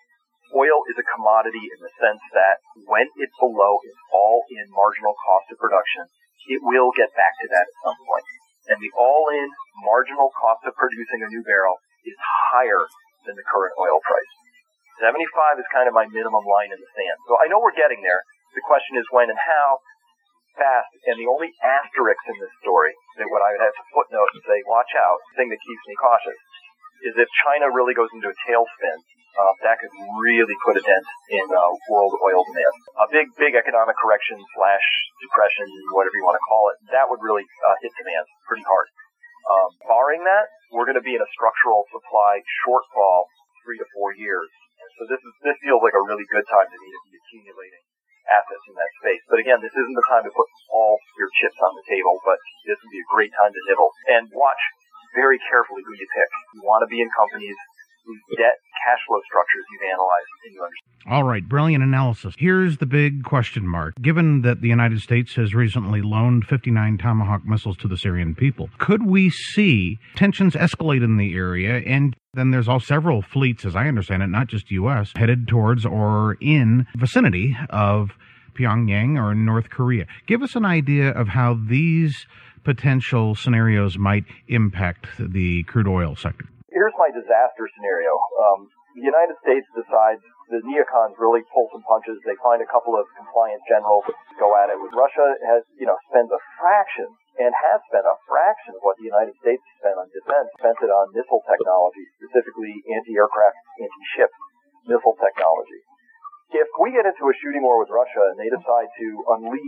Oil is a commodity in the sense that when it's below its all-in marginal cost of production, it will get back to that at some point. And the all-in marginal cost of producing a new barrel is higher than the current oil price. seventy-five is kind of my minimum line in the sand. So I know we're getting there. The question is when and how fast. And the only asterisk in this story, that what I would have to footnote and say, watch out, the thing that keeps me cautious, is if China really goes into a tailspin, uh, that could really put a dent in uh, world oil demand. A big, big economic correction slash depression, whatever you want to call it, that would really uh, hit demand pretty hard. Um, barring that, we're going to be in a structural supply shortfall three to four years. So this is this feels like a really good time to me to be accumulating assets in that space. But again, this isn't the time to put all your chips on the table, but this would be a great time to nibble. And watch very carefully who you pick. You want to be in companies whose debt cash flow structures you've analyzed and you understand. All right, brilliant analysis. Here's the big question mark. Given that the United States has recently loaned fifty-nine Tomahawk missiles to the Syrian people, could we see tensions escalate in the area? And then there's all several fleets, as I understand it, not just U S, headed towards or in vicinity of Pyongyang or North Korea. Give us an idea of how these potential scenarios might impact the crude oil sector. Here's my disaster scenario. Um, the United States decides the neocons really pull some punches. They find a couple of compliant generals to go at it. Russia has, you know, spends a fraction and has spent a fraction of what the United States has spent on defense, spent it on missile technology, specifically anti-aircraft, anti-ship missile technology. If we get into a shooting war with Russia and they decide to unleash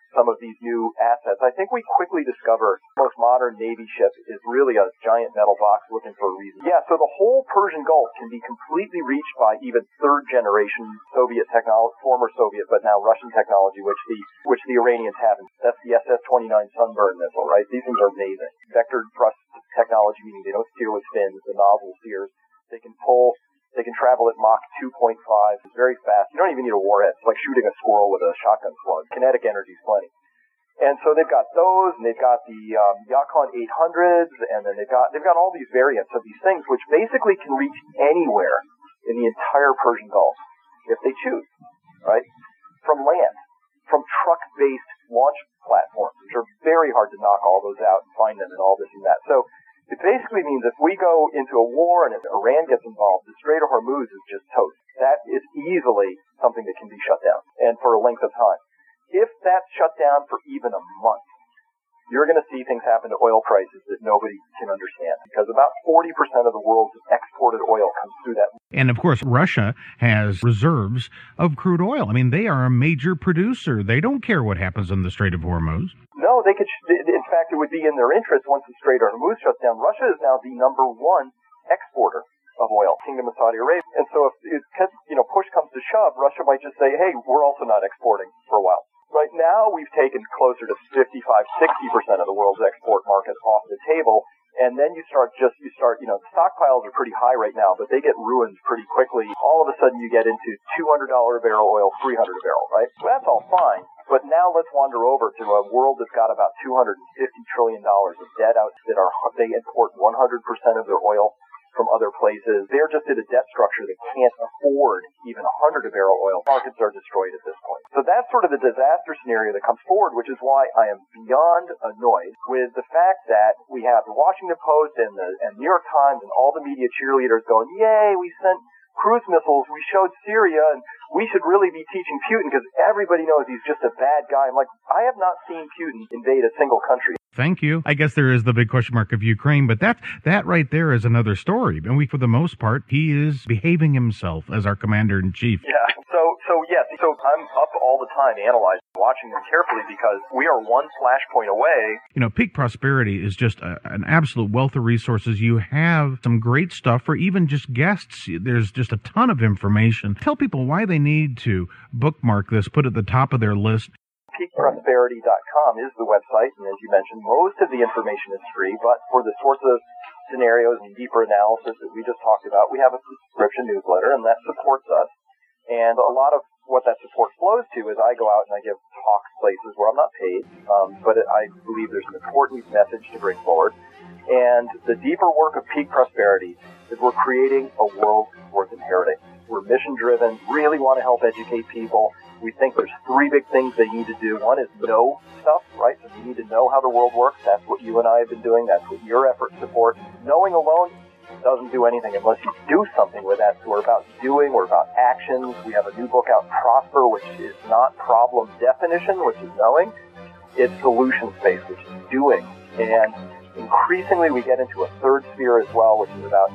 some of these new assets, I think we quickly discover the most modern Navy ship is really a giant metal box looking for a reason. Yeah, so the whole Persian Gulf can be completely reached by even third generation Soviet technology, former Soviet, but now Russian technology, which the which the Iranians have. That's the S S twenty-nine Sunburn missile, right? These things are amazing. Vector thrust technology, meaning they don't steer with fins, the nozzle steers. They can pull, they can travel at Mach two point five. It's very fast. You don't even need a warhead. It's like shooting a squirrel with a shotgun slug. Kinetic energy is plenty. And so they've got those, and they've got the um, Yukon eight hundreds, and then they've got they've got all these variants of these things, which basically can reach anywhere in the entire Persian Gulf if they choose, right? From land, from truck-based launch platforms, which are very hard to knock all those out and find them and all this and that. So it basically means if we go into a war and if Iran gets involved, the Strait of Hormuz is just toast. That is easily something that can be shut down, and for a length of time. If that's shut down for even a month, you're going to see things happen to oil prices that nobody can understand, because about forty percent of the world's exported oil comes through that. And of course, Russia has reserves of crude oil. I mean, they are a major producer. They don't care what happens in the Strait of Hormuz. No, they could. In fact, it would be in their interest once the Strait of Hormuz shuts down. Russia is now the number one exporter of oil, Kingdom of Saudi Arabia. And so if, if you know, push comes to shove, Russia might just say, hey, we're also not exporting for a while. Right now, we've taken closer to fifty-five, sixty percent of the world's export market off the table. And then you start just, you start, you know, the stockpiles are pretty high right now, but they get ruined pretty quickly. All of a sudden you get into two hundred dollars a barrel oil, three hundred dollars a barrel, right? So that's all fine. But now let's wander over to a world that's got about two hundred fifty trillion dollars of debt out that are, they import one hundred percent of their oil from other places. They're just in a debt structure that can't afford even one hundred a barrel oil. Markets are destroyed at this point. So that's sort of the disaster scenario that comes forward, which is why I am beyond annoyed with the fact that we have the Washington Post and the and New York Times and all the media cheerleaders going, yay, we sent cruise missiles, we showed Syria, and we should really be teaching Putin because everybody knows he's just a bad guy. I'm like, I have not seen Putin invade a single country. Thank you. I guess there is the big question mark of Ukraine, but that that right there is another story. And we, for the most part, he is behaving himself as our commander-in-chief. Yeah. So, so yes. So I'm up all the time analyzing, watching them carefully because we are one flashpoint away. You know, Peak Prosperity is just a, an absolute wealth of resources. You have some great stuff for even just guests. There's just a ton of information. Tell people why they need to bookmark this, put it at the top of their list. peak prosperity dot com is the website, and as you mentioned, most of the information is free, but for the sorts of scenarios and deeper analysis that we just talked about, we have a subscription newsletter, and that supports us. And a lot of what that support flows to is I go out and I give talks places where I'm not paid, um, but I believe there's an important message to bring forward. And the deeper work of Peak Prosperity is we're creating a world worth inheriting. We're mission-driven, really want to help educate people. We think there's three big things they need to do. One is know stuff, right? So you need to know how the world works. That's what you and I have been doing. That's what your efforts support. Knowing alone doesn't do anything unless you do something with that. So we're about doing, we're about actions. We have a new book out, Prosper, which is not problem definition, which is knowing. It's solution space, which is doing. And increasingly we get into a third sphere as well, which is about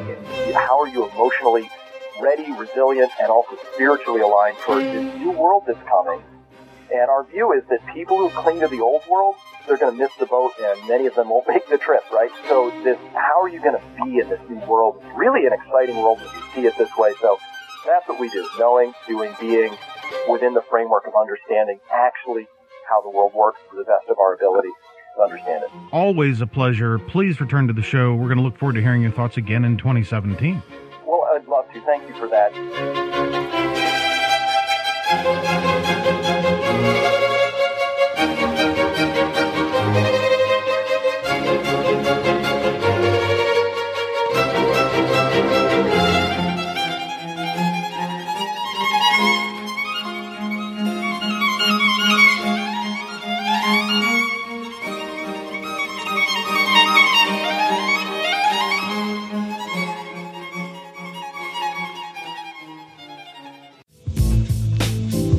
how are you emotionally ready, resilient, and also spiritually aligned for this new world that's coming. And our view is that people who cling to the old world, they're going to miss the boat, and many of them won't make the trip, right? So this, how are you going to be in this new world? It's really an exciting world if you see it this way. So that's what we do, knowing, doing, being, within the framework of understanding actually how the world works to the best of our ability to understand it. Always a pleasure. Please return to the show. We're going to look forward to hearing your thoughts again in twenty seventeen. Well, I'd love to. Thank you for that. My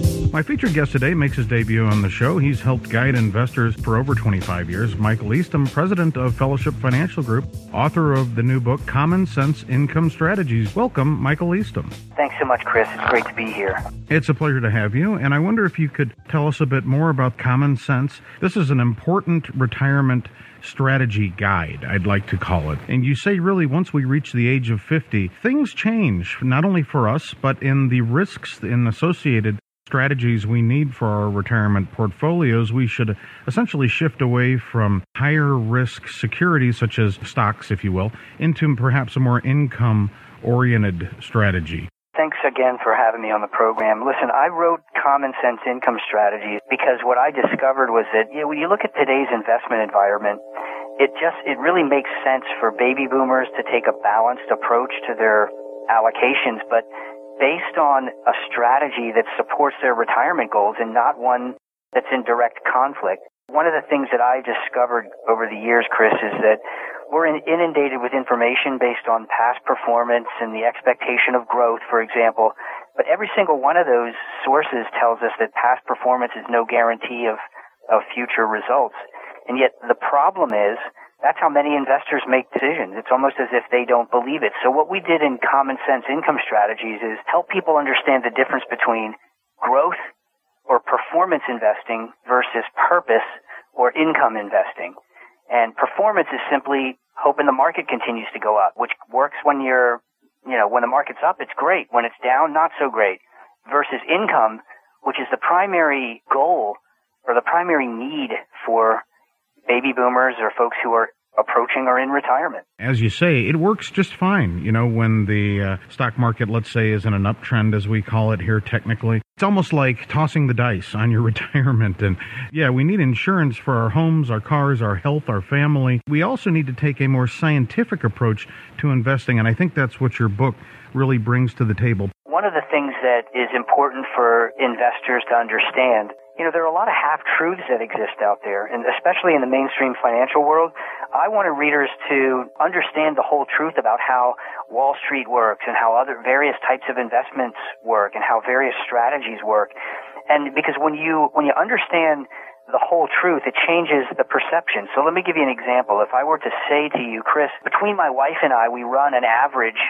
featured guest today makes his debut on the show. He's helped guide investors for over twenty-five years. Michael Eastham, president of Fellowship Financial Group, author of the new book, Common Sense Income Strategies. Welcome, Michael Eastham. Thanks so much, Chris. It's great to be here. It's a pleasure to have you, and I wonder if you could tell us a bit more about Common Sense. This is an important retirement strategy guide, I'd like to call it. And you say really once we reach the age of fifty, things change, not only for us, but in the risks and associated strategies we need for our retirement portfolios. We should essentially shift away from higher risk securities, such as stocks, if you will, into perhaps a more income-oriented strategy. Thanks again for having me on the program. Listen, I wrote Common Sense Income Strategies because what I discovered was that, you know, when you look at today's investment environment, it just, it really makes sense for baby boomers to take a balanced approach to their allocations, but based on a strategy that supports their retirement goals and not one that's in direct conflict. One of the things that I discovered over the years, Chris, is that we're inundated with information based on past performance and the expectation of growth, for example. But every single one of those sources tells us that past performance is no guarantee of, of future results. And yet the problem is that's how many investors make decisions. It's almost as if they don't believe it. So what we did in Common Sense Income Strategies is help people understand the difference between growth or performance investing versus purpose or income investing. And performance is simply hoping the market continues to go up, which works when you're, you know, when the market's up, it's great. When it's down, not so great. Versus income, which is the primary goal or the primary need for baby boomers or folks who are approaching or in retirement. As you say, it works just fine. You know, when the uh, stock market, let's say, is in an uptrend, as we call it here technically, it's almost like tossing the dice on your retirement. And yeah, we need insurance for our homes, our cars, our health, our family. We also need to take a more scientific approach to investing. And I think that's what your book really brings to the table. One of the things that is important for investors to understand, you know, there are a lot of half-truths that exist out there, and especially in the mainstream financial world. I wanted readers to understand the whole truth about how Wall Street works and how other various types of investments work and how various strategies work. And because when you, when you understand the whole truth, it changes the perception. So let me give you an example. If I were to say to you, Chris, between my wife and I, we run an average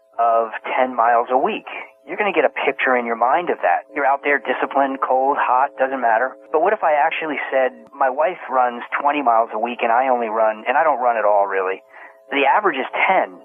of ten miles a week. You're going to get a picture in your mind of that. You're out there disciplined, cold, hot, doesn't matter. But what if I actually said, my wife runs twenty miles a week and I only run, and I don't run at all really. The average is ten.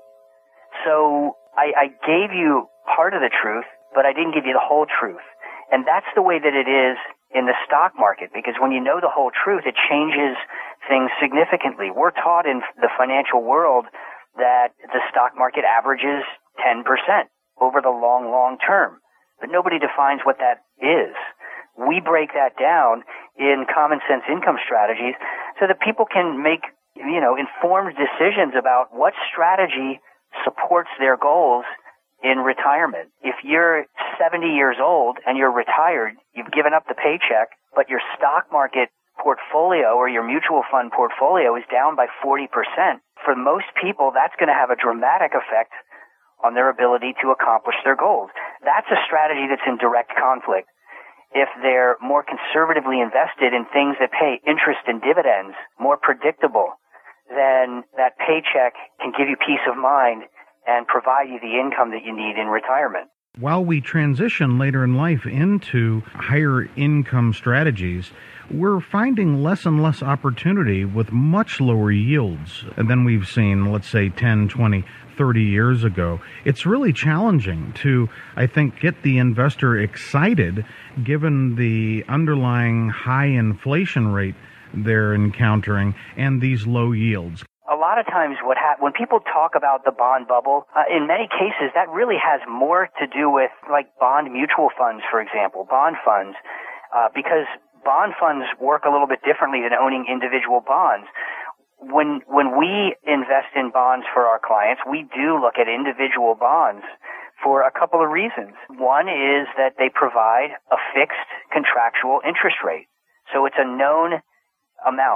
So I, I gave you part of the truth, but I didn't give you the whole truth. And that's the way that it is in the stock market, because when you know the whole truth, it changes things significantly. We're taught in the financial world that the stock market averages ten percent over the long, long term. But nobody defines what that is. We break that down in Common Sense Income Strategies so that people can make, you know, informed decisions about what strategy supports their goals in retirement. If you're seventy years old and you're retired, you've given up the paycheck, but your stock market portfolio or your mutual fund portfolio is down by forty percent. For most people, that's going to have a dramatic effect on their ability to accomplish their goals. That's a strategy that's in direct conflict. If they're more conservatively invested in things that pay interest and dividends, more predictable, then that paycheck can give you peace of mind and provide you the income that you need in retirement. While we transition later in life into higher income strategies, we're finding less and less opportunity with much lower yields than we've seen, let's say, ten, twenty, thirty years ago. It's really challenging to, I think, get the investor excited given the underlying high inflation rate they're encountering and these low yields. A lot of times what ha- when people talk about the bond bubble, uh, in many cases that really has more to do with like bond mutual funds, for example, bond funds, uh, because bond funds work a little bit differently than owning individual bonds. When when we invest in bonds for our clients, we do look at individual bonds for a couple of reasons. One is that they provide a fixed contractual interest rate. So it's a known amount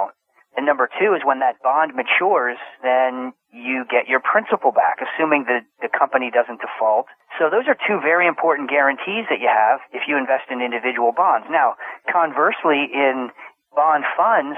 And number two is when that bond matures, then you get your principal back, assuming that the company doesn't default. So those are two very important guarantees that you have if you invest in individual bonds. Now, conversely, in bond funds,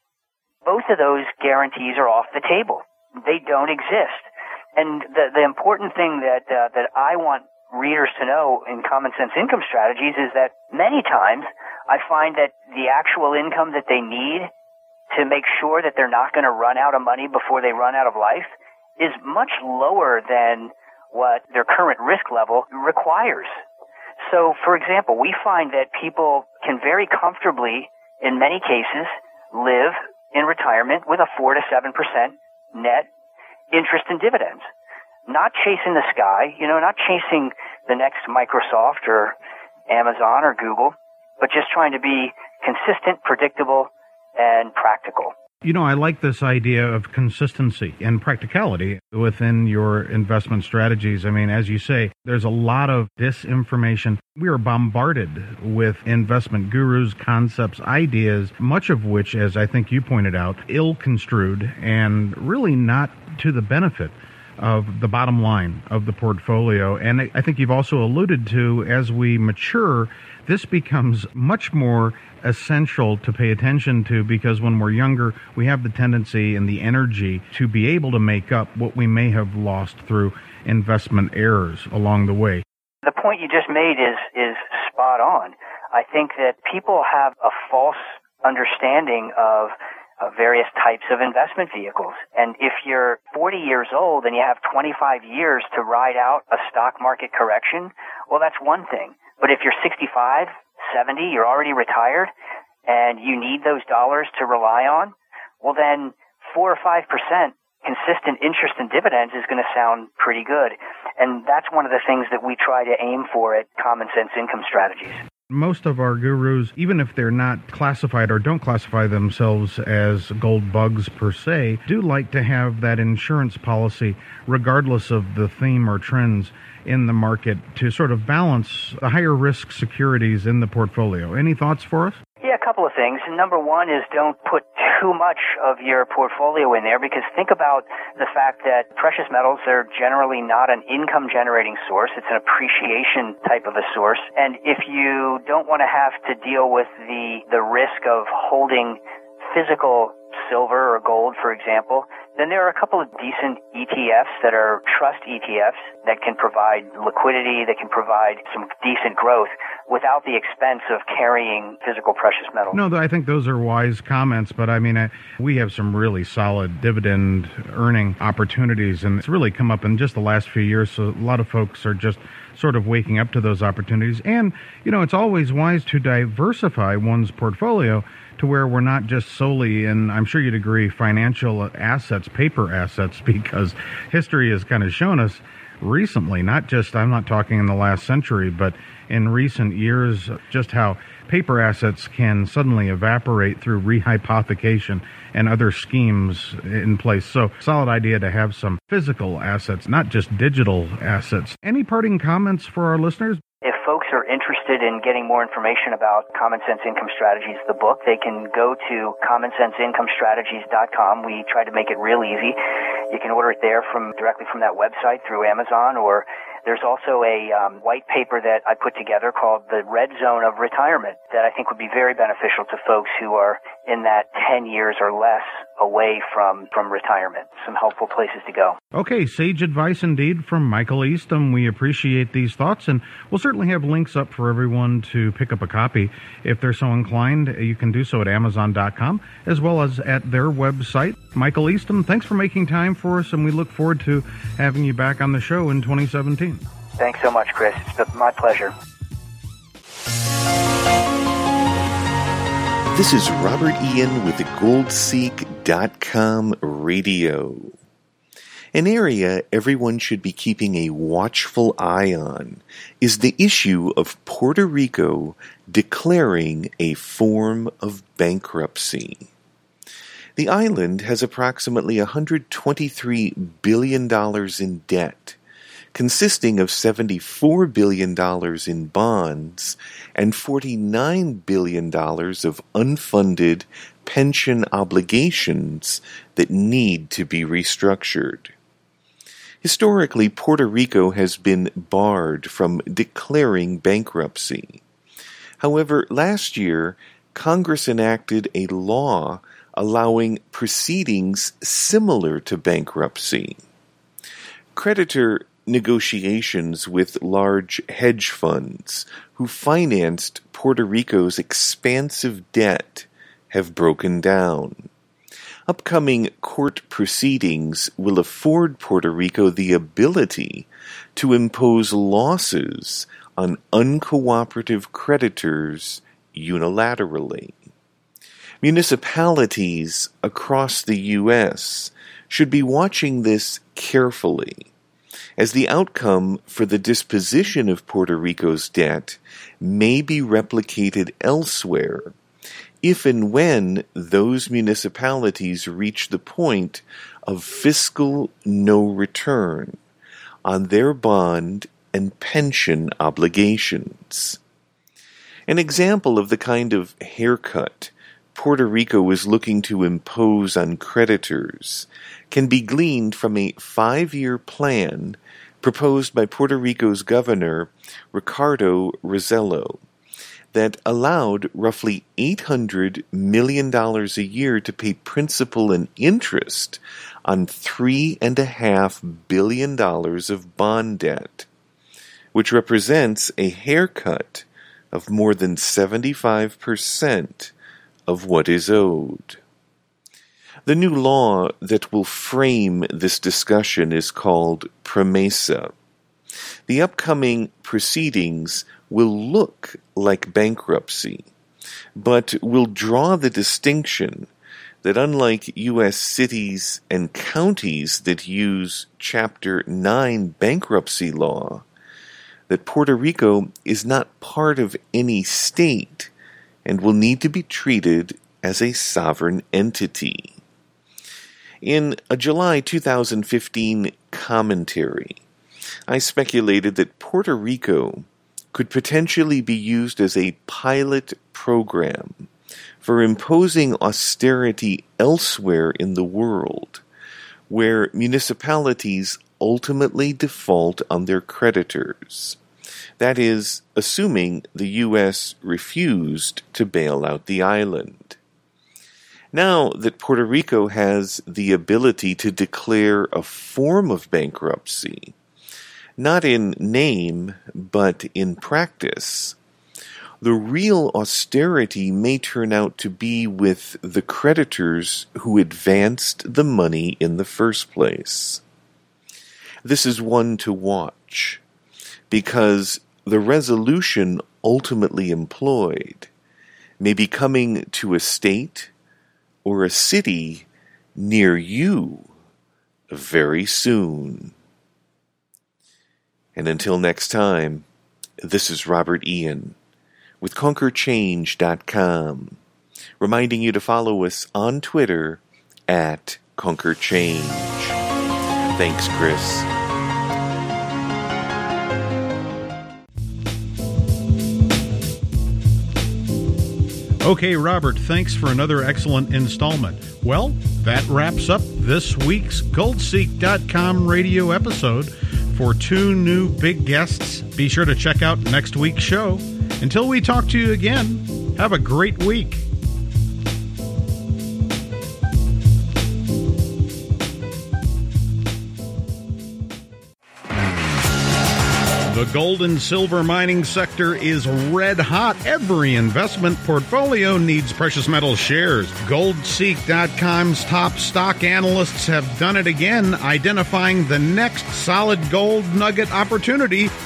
both of those guarantees are off the table. They don't exist. And the, the important thing that uh, that I want readers to know in Common Sense Income Strategies is that many times I find that the actual income that they need to make sure that they're not going to run out of money before they run out of life is much lower than what their current risk level requires. So, for example, we find that people can very comfortably, in many cases, live in retirement with a four to seven percent net interest and dividends. Not chasing the sky, you know, not chasing the next Microsoft or Amazon or Google, but just trying to be consistent, predictable, and practical. You know, I like this idea of consistency and practicality within your investment strategies. I mean, as you say, there's a lot of disinformation. We are bombarded with investment gurus, concepts, ideas, much of which, as I think you pointed out, ill-construed and really not to the benefit of the bottom line of the portfolio. And I think you've also alluded to, as we mature, this becomes much more essential to pay attention to, because when we're younger, we have the tendency and the energy to be able to make up what we may have lost through investment errors along the way. The point you just made is, is spot on. I think that people have a false understanding of Uh, various types of investment vehicles. And if you're forty years old and you have twenty-five years to ride out a stock market correction, well, that's one thing. But if you're sixty-five, seventy, you're already retired, and you need those dollars to rely on, well, then four or five percent consistent interest and dividends is going to sound pretty good. And that's one of the things that we try to aim for at Common Sense Income Strategies. Most of our gurus, even if they're not classified or don't classify themselves as gold bugs per se, do like to have that insurance policy, regardless of the theme or trends in the market, to sort of balance the higher risk securities in the portfolio. Any thoughts for us? Yeah, a couple of things. Number one is don't put too much of your portfolio in there, because think about the fact that precious metals are generally not an income generating source. It's an appreciation type of a source. And if you don't want to have to deal with the, the risk of holding physical silver or gold, for example, then there are a couple of decent E T Fs that are trust E T Fs that can provide liquidity, that can provide some decent growth without the expense of carrying physical precious metals. No, I think those are wise comments, but I mean, we have some really solid dividend earning opportunities, and it's really come up in just the last few years, so a lot of folks are just sort of waking up to those opportunities. And, you know, it's always wise to diversify one's portfolio to where we're not just solely in, I'm sure you'd agree, financial assets, paper assets, because history has kind of shown us recently, not just, I'm not talking in the last century, but in recent years, just how paper assets can suddenly evaporate through rehypothecation and other schemes in place. So, solid idea to have some physical assets, not just digital assets. Any parting comments for our listeners? If folks are interested in getting more information about Common Sense Income Strategies, the book, they can go to common sense income strategies dot com. We try to make it real easy. You can order it there from directly from that website through Amazon, or there's also a um, white paper that I put together called The Red Zone of Retirement that I think would be very beneficial to folks who are in that ten years or less away from, from retirement. Some helpful places to go. Okay, sage advice indeed from Michael Eastham. We appreciate these thoughts, and we'll certainly have links up for everyone to pick up a copy. If they're so inclined, you can do so at amazon dot com as well as at their website. Michael Eastham, thanks for making time for us, and we look forward to having you back on the show in twenty seventeen. Thanks so much, Chris. It's been my pleasure. This is Robert Ian with the gold seek dot com radio. An area everyone should be keeping a watchful eye on is the issue of Puerto Rico declaring a form of bankruptcy. The island has approximately one hundred twenty-three billion dollars in debt, consisting of seventy-four billion dollars in bonds and forty-nine billion dollars of unfunded pension obligations that need to be restructured. Historically, Puerto Rico has been barred from declaring bankruptcy. However, last year, Congress enacted a law allowing proceedings similar to bankruptcy. Creditor negotiations with large hedge funds who financed Puerto Rico's expansive debt have broken down. Upcoming court proceedings will afford Puerto Rico the ability to impose losses on uncooperative creditors unilaterally. Municipalities across the U S should be watching this carefully, as the outcome for the disposition of Puerto Rico's debt may be replicated elsewhere if and when those municipalities reach the point of fiscal no return on their bond and pension obligations. An example of the kind of haircut Puerto Rico is looking to impose on creditors can be gleaned from a five-year plan proposed by Puerto Rico's governor, Ricardo Rosello, that allowed roughly eight hundred million dollars a year to pay principal and interest on three point five billion dollars of bond debt, which represents a haircut of more than seventy-five percent of what is owed. The new law that will frame this discussion is called PROMESA. The upcoming proceedings will look like bankruptcy, but will draw the distinction that unlike U S cities and counties that use Chapter nine bankruptcy law, that Puerto Rico is not part of any state and will need to be treated as a sovereign entity. In a July two thousand fifteen commentary, I speculated that Puerto Rico could potentially be used as a pilot program for imposing austerity elsewhere in the world, where municipalities ultimately default on their creditors. That is, assuming the U S refused to bail out the island. Now that Puerto Rico has the ability to declare a form of bankruptcy, not in name, but in practice, the real austerity may turn out to be with the creditors who advanced the money in the first place. This is one to watch, because the resolution ultimately employed may be coming to a state or a city near you very soon. And until next time, this is Robert Ian with Conquer Change dot com, reminding you to follow us on Twitter at Conquer Change. Thanks, Chris. Okay, Robert, thanks for another excellent installment. Well, that wraps up this week's Gold Seek dot com radio episode. For two new big guests, be sure to check out next week's show. Until we talk to you again, have a great week. The gold and silver mining sector is red hot. Every investment portfolio needs precious metal shares. Gold Seek dot com's top stock analysts have done it again, identifying the next solid gold nugget opportunity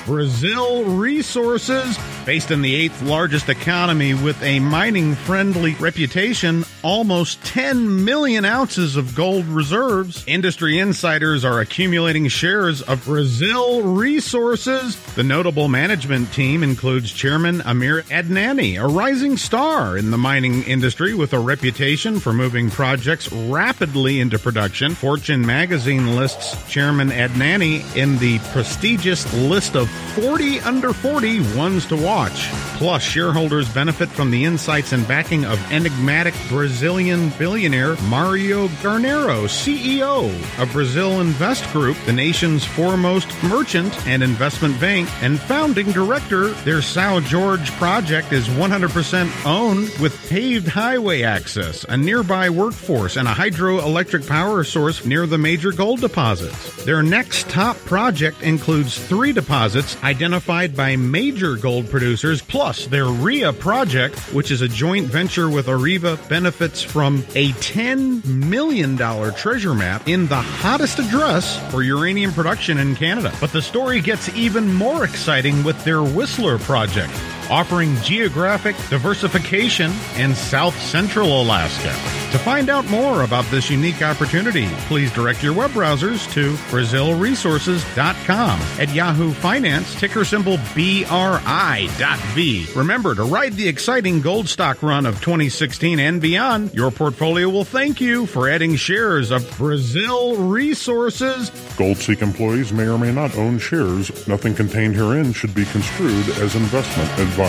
Brazil Resources. Based in the eighth largest economy with a mining-friendly reputation, almost ten million ounces of gold reserves. Industry insiders are accumulating shares of Brazil Resources. The notable management team includes Chairman Amir Adnani, a rising star in the mining industry with a reputation for moving projects rapidly into production. Fortune magazine lists Chairman Adnani in the prestigious list of forty under forty ones to watch. Plus, shareholders benefit from the insights and backing of enigmatic Brazilian billionaire Mario Garnero, C E O of Brazil Invest Group, the nation's foremost merchant and investment bank, and founding director. Their São Jorge project is one hundred percent owned with paved highway access, a nearby workforce, and a hydroelectric power source near the major gold deposits. Their next top project includes three deposits identified by major gold producers, plus their R I A project, which is a joint venture with Areva, benefits from a ten million dollars treasure map in the hottest address for uranium production in Canada. But the story gets even more exciting with their Whistler project, offering geographic diversification in South Central Alaska. To find out more about this unique opportunity, please direct your web browsers to Brazil Resources dot com. At Yahoo Finance, ticker symbol B R I dot V. Remember, to ride the exciting gold stock run of twenty sixteen and beyond, your portfolio will thank you for adding shares of Brazil Resources. GoldSeek employees may or may not own shares. Nothing contained herein should be construed as investment advice.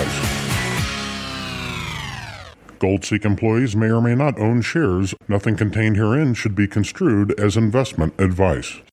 GoldSeek employees may or may not own shares. Nothing contained herein should be construed as investment advice.